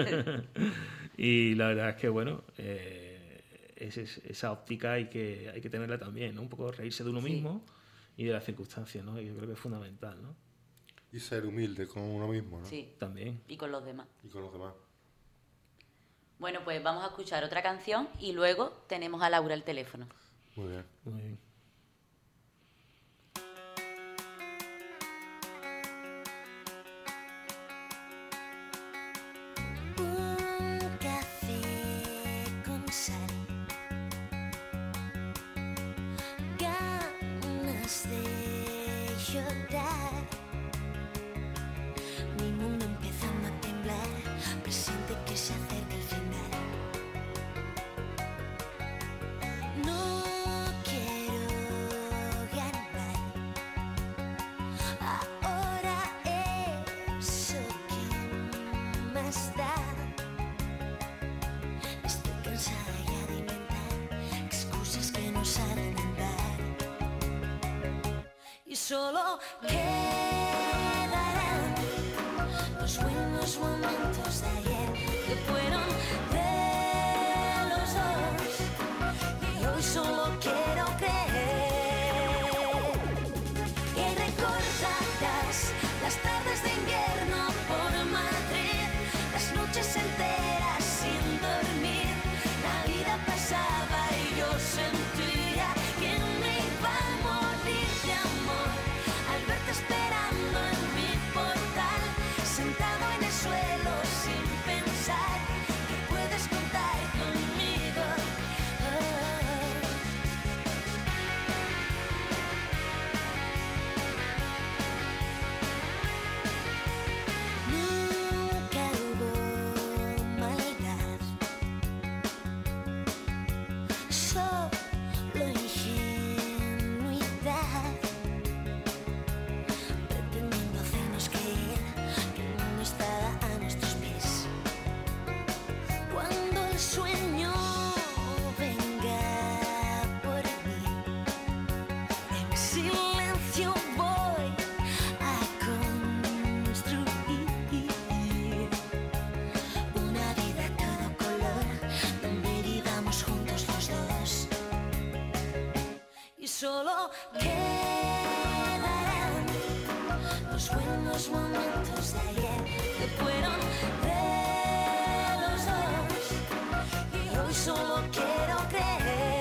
Y la verdad es que, bueno, eh, es, es- esa óptica hay que, hay que tenerla también, ¿no? Un poco reírse de uno Sí. mismo y de las circunstancias, ¿no? Yo creo que es fundamental, ¿no? Y ser humilde con uno mismo, ¿no? Sí, También. y con los demás. Y con los demás. Bueno, pues vamos a escuchar otra canción y luego tenemos a Laura al teléfono. Muy bien. Muy bien. Un café con sal, ganas de llorar, mi mundo empezando a temblar, presiente que se acerca el final. No quiero ganar, ahora eso que más da. Estoy cansada ya de inventar excusas que no saben andar. Y solo quedarán los buenos momentos de ayer que fueron de los dos. Y hoy solo quiero creer que recordarás las tardes de invierno por Madrid, las noches enteras sin dormir. La vida pasaba y yo sentía que me iba a morir de amor al verte esperando en mi portal, sentado en el suelo sin pensar que puedes contar conmigo. Oh. Nunca hubo maldad, solo ingenuidad, pretendiendo hacernos creer que el mundo estaba a nuestros pies. Cuando el sueño venga por mí, en silencio voy a construir una vida a todo color, donde vivamos juntos los dos. Y solo quedarán los buenos momentos de ayer que fueron de los dos. Y hoy solo quiero creer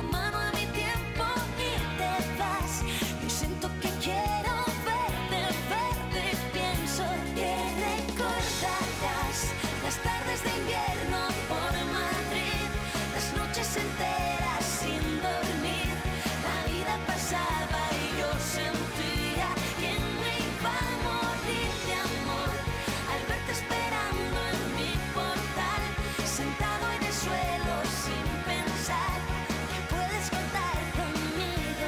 la mano a mi tiempo y te vas. Yo siento que quiero verte, verte, pienso que recordarás las tardes de invierno por Madrid, las noches enteras sin dormir. La vida pasaba y yo sentía que me iba a morir de amor al verte esperando en mi portal, sentado en el suelo sin pensar que puedes contar conmigo.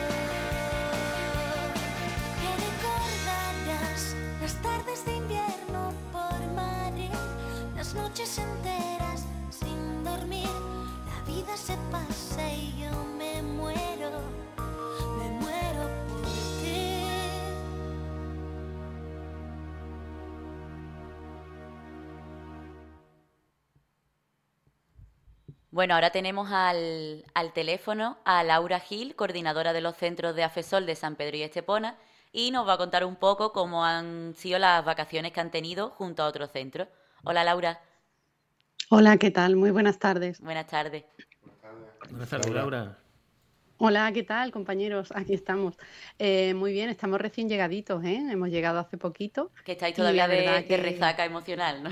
Que recordarás las tardes de invierno por Madrid, las noches enteras sin dormir. La vida se pasa y yo me muero, me muero por ti. Bueno, ahora tenemos al, al teléfono a Laura Gil, coordinadora de los centros de AFESOL de San Pedro y Estepona, y nos va a contar un poco cómo han sido las vacaciones que han tenido junto a otros centros. Hola, Laura. Hola, ¿qué tal? Muy buenas tardes. Buenas tardes. Buenas tardes, Laura. Hola, ¿qué tal, compañeros? Aquí estamos. Eh, muy bien, estamos recién llegaditos, ¿eh? Hemos llegado hace poquito. Que estáis Y todavía la de, verdad de que- resaca emocional, ¿no?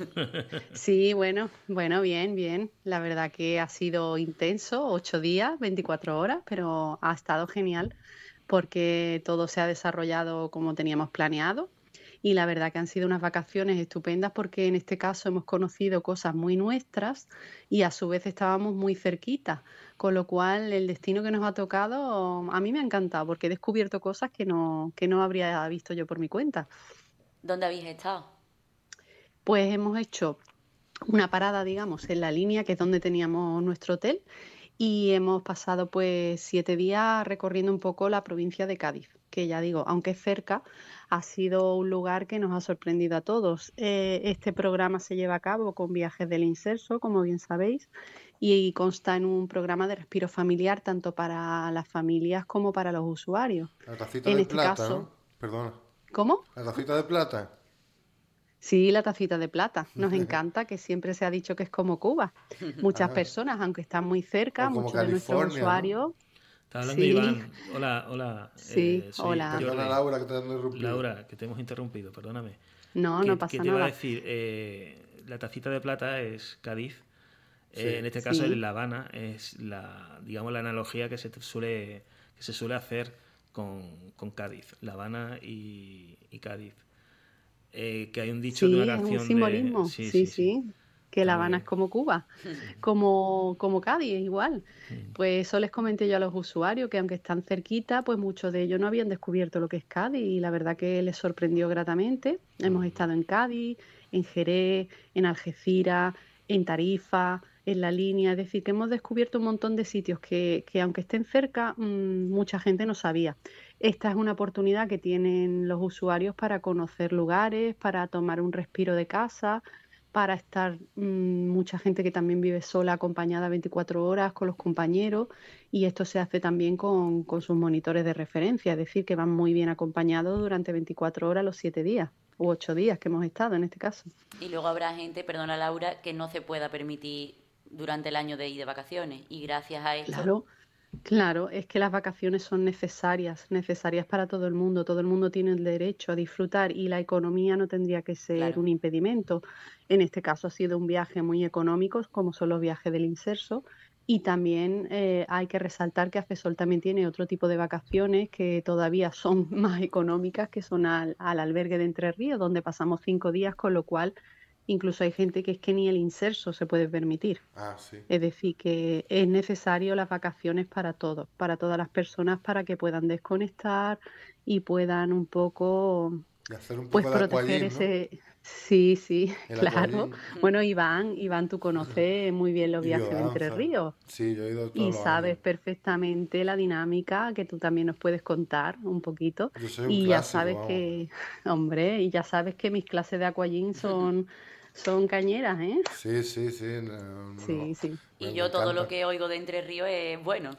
Sí, bueno, bueno, bien, bien. La verdad que ha sido intenso, ocho días, veinticuatro horas, pero ha estado genial porque todo se ha desarrollado como teníamos planeado. Y la verdad que han sido unas vacaciones estupendas porque en este caso hemos conocido cosas muy nuestras y a su vez estábamos muy cerquita, con lo cual el destino que nos ha tocado a mí me ha encantado porque he descubierto cosas que no, que no habría visto yo por mi cuenta. ¿Dónde habéis estado? Pues hemos hecho una parada, digamos, en la línea, que es donde teníamos nuestro hotel, y hemos pasado pues siete días recorriendo un poco la provincia de Cádiz, que ya digo, aunque es cerca, ha sido un lugar que nos ha sorprendido a todos. Eh, este programa se lleva a cabo con Viajes del Inserso, como bien sabéis, y consta en un programa de respiro familiar tanto para las familias como para los usuarios. La tacita En de este plata, caso, ¿no? Perdona. ¿cómo? La tacita de plata. Sí, la tacita de plata. Nos encanta, que siempre se ha dicho que es como Cuba. Muchas Ah, personas, aunque están muy cerca, o como muchos de nuestros California, ¿no? usuarios, Está hablando sí, Iván. Hola, hola. sí, eh, soy hola. Perdona, Jordi. Laura, que te han interrumpido. Laura, que te hemos interrumpido, perdóname. No, ¿Qué, no qué pasa te iba a nada. decir? Eh, la tacita de plata es Cádiz. Sí. Eh, en este caso, Sí. en La Habana es la, digamos, la analogía que se te suele, que se suele hacer con, con Cádiz. La Habana y, y Cádiz. Eh, que hay un dicho de Sí, una es un canción de... simbolismo. Sí, Sí, sí, sí. sí. Que Está La muy Habana bien. es como Cuba, como, como Cádiz, es igual. Mm. Pues eso les comenté yo a los usuarios, que aunque están cerquita, pues muchos de ellos no habían descubierto lo que es Cádiz y la verdad que les sorprendió gratamente. Hemos estado en Cádiz, en Jerez, en Algeciras, en Tarifa, en La Línea, es decir, que hemos descubierto un montón de sitios que, que aunque estén cerca, mmm, mucha gente no sabía. Esta es una oportunidad que tienen los usuarios para conocer lugares, para tomar un respiro de casa, para estar mmm, mucha gente que también vive sola, acompañada veinticuatro horas con los compañeros, y esto se hace también con, con sus monitores de referencia, es decir, que van muy bien acompañados durante veinticuatro horas los siete días, u ocho días que hemos estado en este caso. Y luego habrá gente, perdona Laura, que no se pueda permitir durante el año de ir de vacaciones. Y gracias a esto, Claro, claro, es que las vacaciones son necesarias, necesarias para todo el mundo. Todo el mundo tiene el derecho a disfrutar y la economía no tendría que ser claro, un impedimento. En este caso ha sido un viaje muy económico, como son los viajes del Inserso. Y también eh, hay que resaltar que AFESOL también tiene otro tipo de vacaciones que todavía son más económicas, que son al, al albergue de Entre Ríos, donde pasamos cinco días, con lo cual incluso hay gente que es que ni el Inserso se puede permitir. Ah, sí. Es decir, que es necesario las vacaciones para todos, para todas las personas, para que puedan desconectar y puedan un poco, Y hacer un pues, poco de proteger aquagym, ¿no? ese... Sí, sí, El claro. aquagym. Bueno, Iván, Iván, tú conoces muy bien los Y viajes de Entre biodanza. Ríos Sí, yo he ido y todos los sabes años. perfectamente la dinámica, que tú también nos puedes contar un poquito. Yo soy un Y ya clásico, sabes vamos. que, hombre, y ya sabes que mis clases de aquagym son, son cañeras, ¿eh? Sí, sí, sí. No, no, Sí, sí. y me, me yo todo lo encanta. que oigo de Entre Ríos es bueno.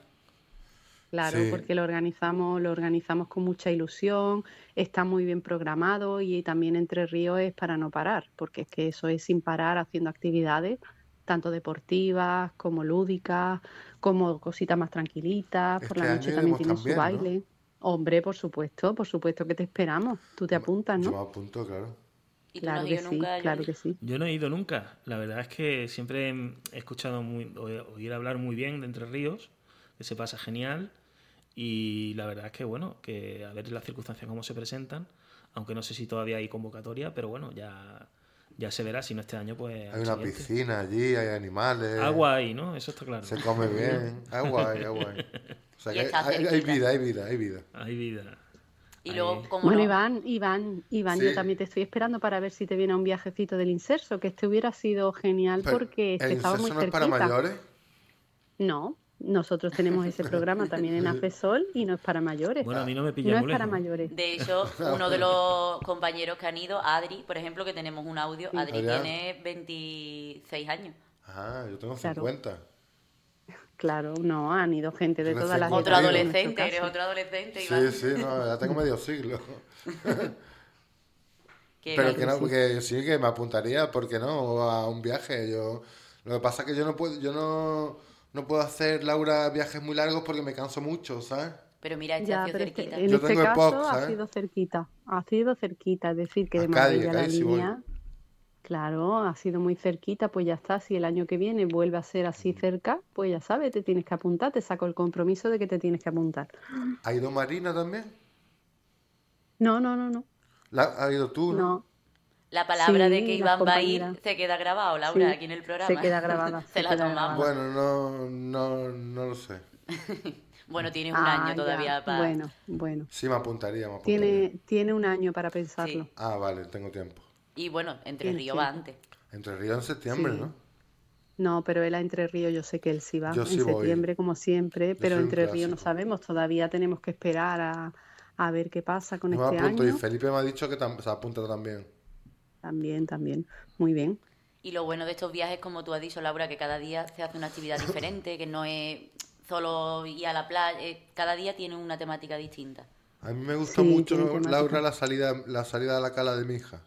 Claro, Sí, porque lo organizamos, lo organizamos con mucha ilusión, está muy bien programado y también Entre Ríos es para no parar, porque es que eso es sin parar haciendo actividades tanto deportivas como lúdicas, como cositas más tranquilitas. Por Este la año noche también iremos tiene su también, ¿no? baile. Hombre, por supuesto, por supuesto que te esperamos. Tú te apuntas, Yo ¿no? me apunto, claro. ¿Y tú no Claro has que ido sí, nunca, claro Jordi? que sí. Yo no he ido nunca. La verdad es que siempre he escuchado muy, o- oír hablar muy bien de Entre Ríos, que se pasa genial. Y la verdad es que, bueno, que a ver las circunstancias cómo se presentan, aunque no sé si todavía hay convocatoria, pero bueno, ya, ya se verá. Si no este año, pues Hay al una siguiente. piscina allí, hay animales. Agua ahí, ¿no? Eso está claro. Se come bien. Agua hay, agua hay. O sea Y que está hay, hay cerquita. vida, hay vida, hay vida. Hay vida. Y Ahí. luego, como Bueno, no, Iván, Iván, Iván, Sí. yo también te estoy esperando para ver si te viene a un viajecito del Inserso, que este hubiera sido genial Pero, porque este ¿el estaba muy inserso no es para cerquita. mayores? No, nosotros tenemos ese programa también en AFESOL y no es para mayores. Bueno, a mí no me pilla No es muy para lejos. mayores. de hecho, uno de los compañeros que han ido, Adri, por ejemplo, que tenemos un audio, Sí. Adri Adrián. tiene veintiséis años. Ah, yo tengo Claro. cincuenta. Claro, no, han ido gente de Recién todas las Otro edades. en adolescente, nuestro eres caso. otro adolescente, Iván. Sí, sí, no, ya tengo medio siglo. Que Pero va- que no, porque sí que me apuntaría, ¿por qué no? A un viaje. Yo, lo que pasa es que yo no puedo, yo no, no puedo hacer, Laura, viajes muy largos porque me canso mucho, ¿sabes? Pero mira, este Ya, ha sido pero este- cerquita. en Yo este tengo caso EPOC, ha ¿sabes? sido cerquita, ha sido cerquita, es decir, que A de Cádiz, Marbella a la Cádiz sí voy. línea, claro, ha sido muy cerquita, pues ya está, si el año que viene vuelve a ser así cerca, pues ya sabes, te tienes que apuntar, te saco el compromiso de que te tienes que apuntar. ¿Ha ido Marina también? No, no, no, no, La, ¿ha ido tú, no? no, La palabra de Sí, que las Iván va a ir compañeras. se queda grabado, Laura, Sí, aquí en el programa. se queda grabada, Se se la queda tomamos. grabada. Bueno, no, no, no lo sé. Bueno, tienes un Ah, año ya, todavía para... bueno, bueno, Sí, me apuntaría, me apuntaría. tiene, tiene un año para pensarlo. Sí. Ah, vale, tengo tiempo. Y bueno, Entre Tienes Ríos va tiempo. antes. Entre Ríos en septiembre, Sí. ¿no? No, pero él a Entre Ríos yo sé que él sí va Yo en sí voy. septiembre como siempre, pero soy un Entre Ríos no clásico. sabemos, todavía tenemos que esperar a, a ver qué pasa con Yo me este apunto y año. Felipe me ha dicho que tam- se apunta también. También, también, muy bien. Y lo bueno de estos viajes, como tú has dicho, Laura, que cada día se hace una actividad diferente, que no es solo ir a la playa, eh, cada día tiene una temática distinta. A mí me gusta Sí, mucho, tiene temática. Laura, la salida, la salida a la cala de mi hija.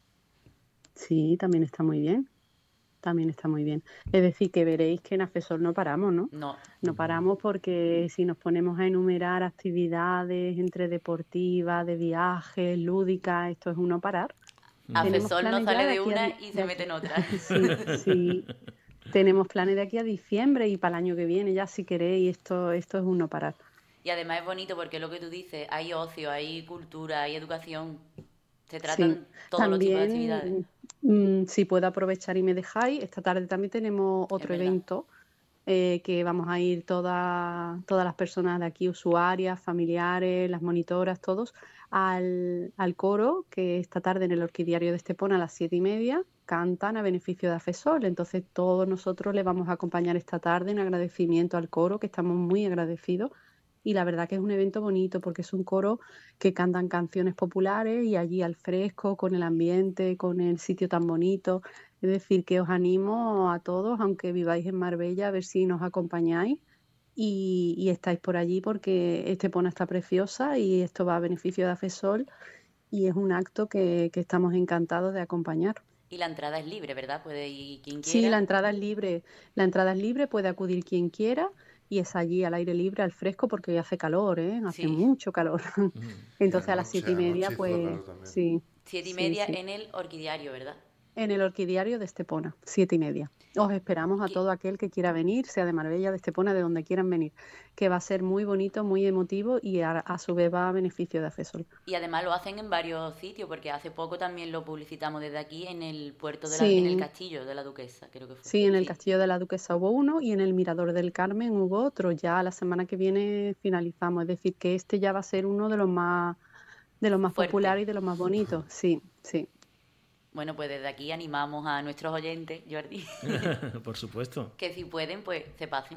Sí, también está muy bien, también está muy bien. Es decir, que veréis que en AFESOL no paramos, ¿no? No, No paramos porque si nos ponemos a enumerar actividades entre deportivas, de viajes, lúdicas, esto es un no parar. Tenemos Afesol no planes ya sale de aquí a una di- y de se aquí- mete en otra. Sí, sí. Tenemos planes de aquí a diciembre y para el año que viene ya si queréis, esto, esto es un no parar. Y además es bonito porque lo que tú dices, hay ocio, hay cultura, hay educación. Se tratan Sí. todos los tipos de actividades. También, mm, si puedo aprovechar y me dejáis, esta tarde también tenemos otro verdad. evento eh, que vamos a ir todas, todas las personas de aquí, usuarias, familiares, las monitoras, todos, al, al coro que esta tarde en el Orquidiario de Estepona a las siete y media cantan a beneficio de AFESOL. Entonces todos nosotros le vamos a acompañar esta tarde en agradecimiento al coro, que estamos muy agradecidos. Y la verdad que es un evento bonito porque es un coro que cantan canciones populares y allí al fresco, con el ambiente, con el sitio tan bonito. Es decir, que os animo a todos, aunque viváis en Marbella, a ver si nos acompañáis y, y estáis por allí porque Estepona está preciosa y esto va a beneficio de AFESOL y es un acto que, que estamos encantados de acompañar. Y la entrada es libre, ¿verdad? Puede ir quien Sí, quiera. la entrada es libre. La entrada es libre, puede acudir quien quiera y es allí al aire libre, al fresco, porque hoy hace calor, ¿eh? Hace Sí. mucho calor. Entonces a las anoche- siete y media, anoche hizo pues calor también. sí. Siete y sí, media sí. en el Orquidiario, ¿verdad? En el Orquidiario de Estepona, siete y media. Os esperamos a ¿Qué? todo aquel que quiera venir, sea de Marbella, de Estepona, de donde quieran venir, que va a ser muy bonito, muy emotivo y a, a su vez va a beneficio de AFESOL. Y además lo hacen en varios sitios, porque hace poco también lo publicitamos desde aquí en el puerto de la, Sí. en el castillo de la Duquesa, creo que fue. Sí, en el Castillo de la Duquesa hubo uno y en el Mirador del Carmen hubo otro. Ya la semana que viene finalizamos, es decir, que este ya va a ser uno de los más de los más Fuerte. populares y de los más bonitos. Sí, sí. Bueno, pues desde aquí animamos a nuestros oyentes, Jordi, Por supuesto. que si pueden, pues se pasen.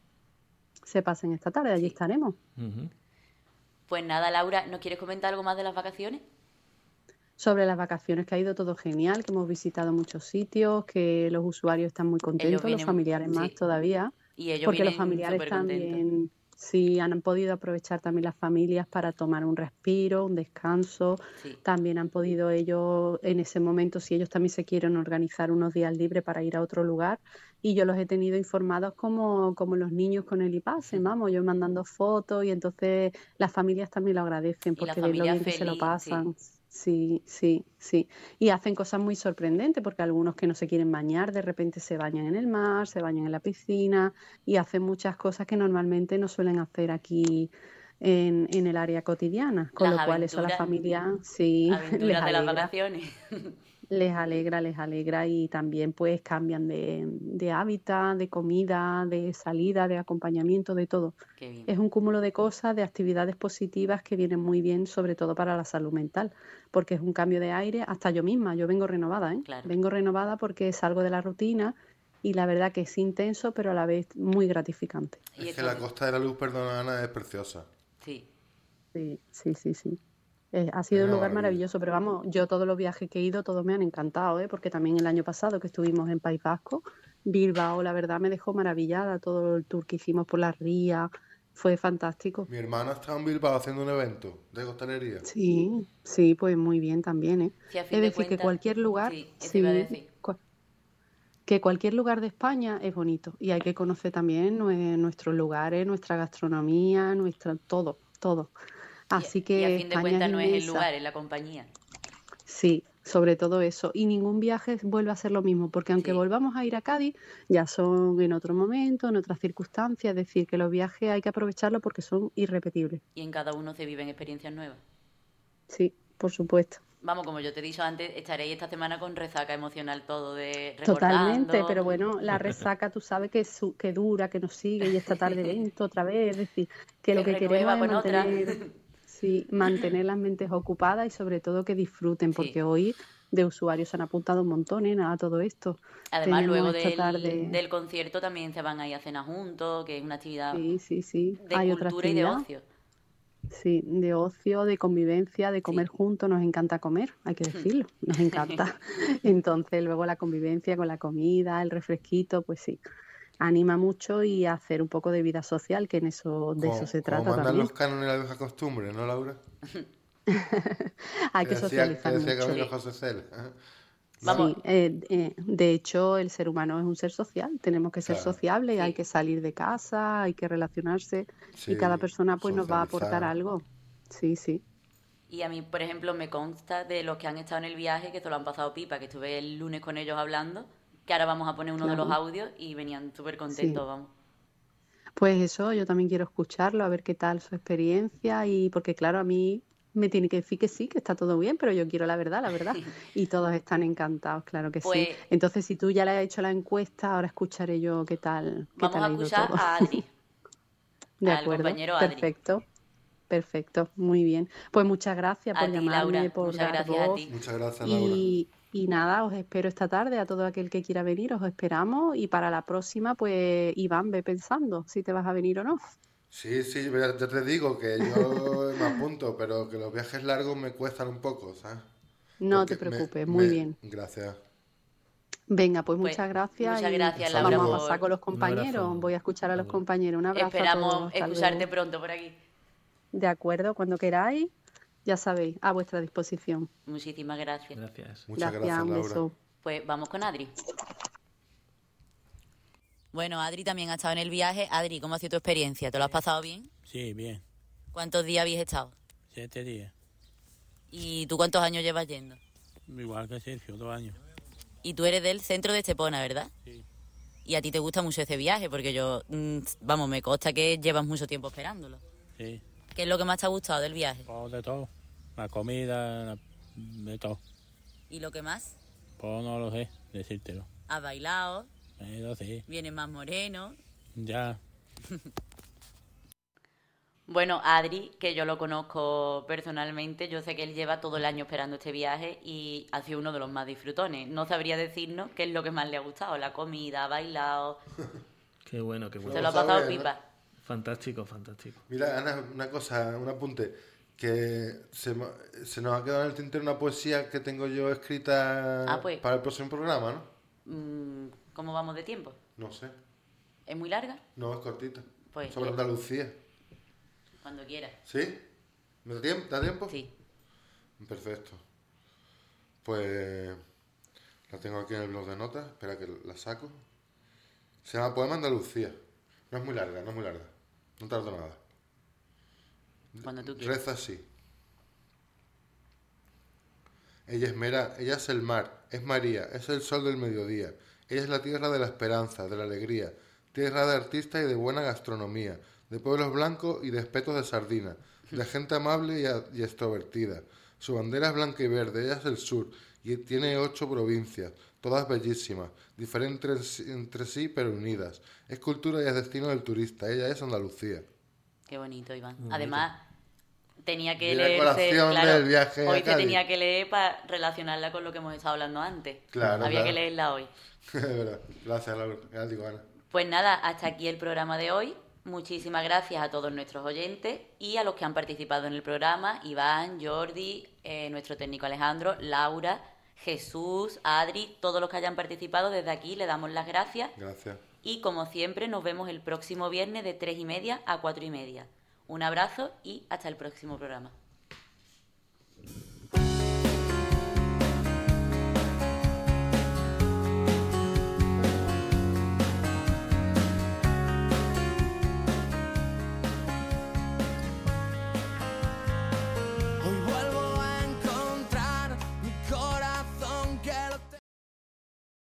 Se pasen esta tarde, allí Sí. estaremos. Ujú. Pues nada, Laura, ¿nos quieres comentar algo más de las vacaciones? Sobre las vacaciones, que ha ido todo genial, que hemos visitado muchos sitios, que los usuarios están muy contentos, vienen- los familiares más sí. todavía, Y ellos porque los vienen familiares supercontentos. también, Sí, han podido aprovechar también las familias para tomar un respiro, un descanso. Sí. También han podido ellos, en ese momento, si ellos también se quieren organizar unos días libres para ir a otro lugar. Y yo los he tenido informados como, como los niños con el iPase, vamos, yo mandando fotos y entonces las familias también lo agradecen Y la porque ven lo familia bien que se lo feliz, sí. pasan. Sí, sí, sí. Y hacen cosas muy sorprendentes porque algunos que no se quieren bañar, de repente se bañan en el mar, se bañan en la piscina y hacen muchas cosas que normalmente no suelen hacer aquí en, en el área cotidiana. Con Las lo cual eso a la aventuras, familia sí les aventuras de las alegra. vacaciones. Les alegra, les alegra y también pues cambian de, de hábitat, de comida, de salida, de acompañamiento, de todo. Qué bien. Es un cúmulo de cosas, de actividades positivas que vienen muy bien, sobre todo para la salud mental, porque es un cambio de aire, hasta yo misma, yo vengo renovada, ¿eh? Claro. Vengo renovada porque salgo de la rutina y la verdad que es intenso, pero a la vez muy gratificante. Y Es es que que- la Costa de la Luz, perdona Ana, es preciosa. Sí. Sí, sí, sí, sí. Eh, ha sido Es un una lugar maravilla. maravilloso, pero vamos, yo todos los viajes que he ido, todos me han encantado, ¿eh? Porque también el año pasado que estuvimos en País Vasco, Bilbao, la verdad me dejó maravillada, todo el tour que hicimos por las rías, fue fantástico. Mi hermana está en Bilbao haciendo un evento de costelería. Sí, sí, pues muy bien también, ¿eh? Sí, a fin Es de decir, que cuentas, cualquier lugar, sí, eso iba a sí, decir. cua- que cualquier lugar de España es bonito y hay que conocer también nue- nuestros lugares, nuestra gastronomía, nuestra, todo, todo. Y, Así y a que fin de España es cuentas no es el inmensa. lugar, es la compañía. Sí, sobre todo eso. Y ningún viaje vuelve a ser lo mismo, porque aunque Sí. volvamos a ir a Cádiz, ya son en otro momento, en otras circunstancias. Es decir, que los viajes hay que aprovecharlos porque son irrepetibles. Y en cada uno se viven experiencias nuevas. Sí, por supuesto. Vamos, como yo te he dicho antes, estaréis esta semana con resaca emocional todo de Totalmente, recordando. pero bueno, la resaca tú sabes que, su- que dura, que nos sigue y esta tarde evento otra vez. Es decir, que Que lo que renueva queremos es con otra. mantener, sí, mantener las mentes ocupadas y sobre todo que disfruten, Sí. porque hoy de usuarios se han apuntado un montón en a todo esto. Además, Tenemos luego esta del, tarde. del concierto también se van a ir a cenar juntos, que es una actividad Sí, sí, sí. de Hay otra cultura y de actividad. ocio. Sí, de ocio, de convivencia, de comer Sí. juntos. Nos encanta comer, hay que decirlo. Nos encanta. Entonces, luego la convivencia con la comida, el refresquito, pues sí, anima mucho y a hacer un poco de vida social, que en eso, de eso Como, se como trata mandan también. los cánones a la vieja costumbre, ¿no, Laura? Hay Que que decía, que socializar decía que mucho. vino José Cel. Ajá. Vamos, Sí, eh, eh, de hecho, el ser humano es un ser social. Tenemos que ser Claro. sociables, hay sí. que salir de casa, hay que relacionarse y Sí, cada persona pues nos va a aportar socializar. algo. Sí, sí. Y a mí, por ejemplo, me consta de los que han estado en el viaje, que esto lo han pasado pipa, que estuve el lunes con ellos hablando, que ahora vamos a poner uno de los Claro. audios y venían súper Sí. contentos, vamos. Pues eso, yo también quiero escucharlo, a ver qué tal su experiencia y porque claro, a mí me tiene que decir que sí, que está todo bien, pero yo quiero la verdad, la verdad. Y todos están encantados, claro que sí. Pues Entonces, si tú ya le has hecho la encuesta, ahora escucharé yo qué tal, qué vamos tal a ha ido escuchar todo. a Adri, De al acuerdo, compañero Adri. perfecto, perfecto, muy bien. Pues muchas gracias A por ti, llamarme, Laura. por Muchas dar gracias a voz. ti. Muchas gracias, Laura. Y, y nada, os espero esta tarde, a todo aquel que quiera venir, os esperamos y para la próxima, pues Iván, ve pensando si te vas a venir o no. Sí, sí, ya ya te digo que yo me apunto, pero que los viajes largos me cuestan un poco, ¿sabes? No te Porque me, preocupes, muy me... bien. Gracias. Venga, pues Pues muchas gracias muchas y gracias, Un Laura, vamos a saludo. pasar por... con los Un abrazo, compañeros. Voy a escuchar a los Laura. compañeros. Un abrazo a Esperamos todos. Hasta escucharte luego. pronto por aquí. De acuerdo, cuando queráis, ya sabéis, a vuestra disposición. Muchísimas gracias. Gracias. Muchas Gracias, gracias, un Laura. beso. Pues vamos con Adri. Bueno, Adri también ha estado en el viaje. Adri, ¿cómo ha sido tu experiencia? ¿Te lo has pasado bien? Sí, bien. ¿Cuántos días habéis estado? Siete días. ¿Y tú cuántos años llevas yendo? Igual que Sergio, dos años. Y tú eres del centro de Estepona, ¿verdad? Sí. Y a ti te gusta mucho ese viaje, porque yo, mm, vamos, me consta que llevas mucho tiempo esperándolo. Sí. ¿Qué es lo que más te ha gustado del viaje? Pues de todo. La comida, la- de todo. ¿Y lo que más? Pues no lo sé decírtelo. ¿Has bailado? Pero sí. ¿Vienes más moreno? Ya. Bueno, Adri, que yo lo conozco personalmente, yo sé que él lleva todo el año esperando este viaje y ha sido uno de los más disfrutones. No sabría decirnos qué es lo que más le ha gustado, la comida, ha bailado, Qué bueno, qué se bueno. lo ha Vamos a pasado ver, ¿no? pipa. Fantástico, fantástico. Mira, Ana, una cosa, un apunte. Que se, ma- se nos ha quedado en el tintero una poesía que tengo yo escrita Ah, pues. para el próximo programa, ¿no? Mm, ¿Cómo vamos de tiempo? No sé. ¿Es muy larga? No, es cortita. Pues Sobre le- Andalucía. Cuando quieras. ¿Sí? ¿Me da tiempo? ¿Da tiempo? Sí. Perfecto. Pues la tengo aquí en el blog de notas. Espera que la saco. Se llama Poema Andalucía. No es muy larga, no es muy larga. No tardo nada. Cuando tú quieras. Reza así. Ella es Mera, ella es el mar, es María, es el sol del mediodía. Ella es la tierra de la esperanza, de la alegría. Tierra de artistas y de buena gastronomía. De pueblos blancos y de espetos de sardina. De gente amable y, a- y extrovertida. Su bandera es blanca y verde, ella es el sur. Y tiene ocho provincias, todas bellísimas, diferentes entre sí pero unidas. Es cultura y es destino del turista, ella es Andalucía. Qué bonito, Iván. Además, tenía que Y la leerse, colación claro, del viaje a hoy se Cádiz. tenía que leer para relacionarla con lo que hemos estado hablando antes. Claro, Había claro. que leerla hoy. Es verdad. Gracias, Laura. Ya digo, Ana. Pues nada, hasta aquí el programa de hoy. Muchísimas gracias a todos nuestros oyentes y a los que han participado en el programa: Iván, Jordi, eh, nuestro técnico Alejandro, Laura, Jesús, Adri, todos los que hayan participado. Desde aquí le damos las gracias. Gracias. Y como siempre, nos vemos el próximo viernes de tres y media a cuatro y media. Un abrazo y hasta el próximo programa.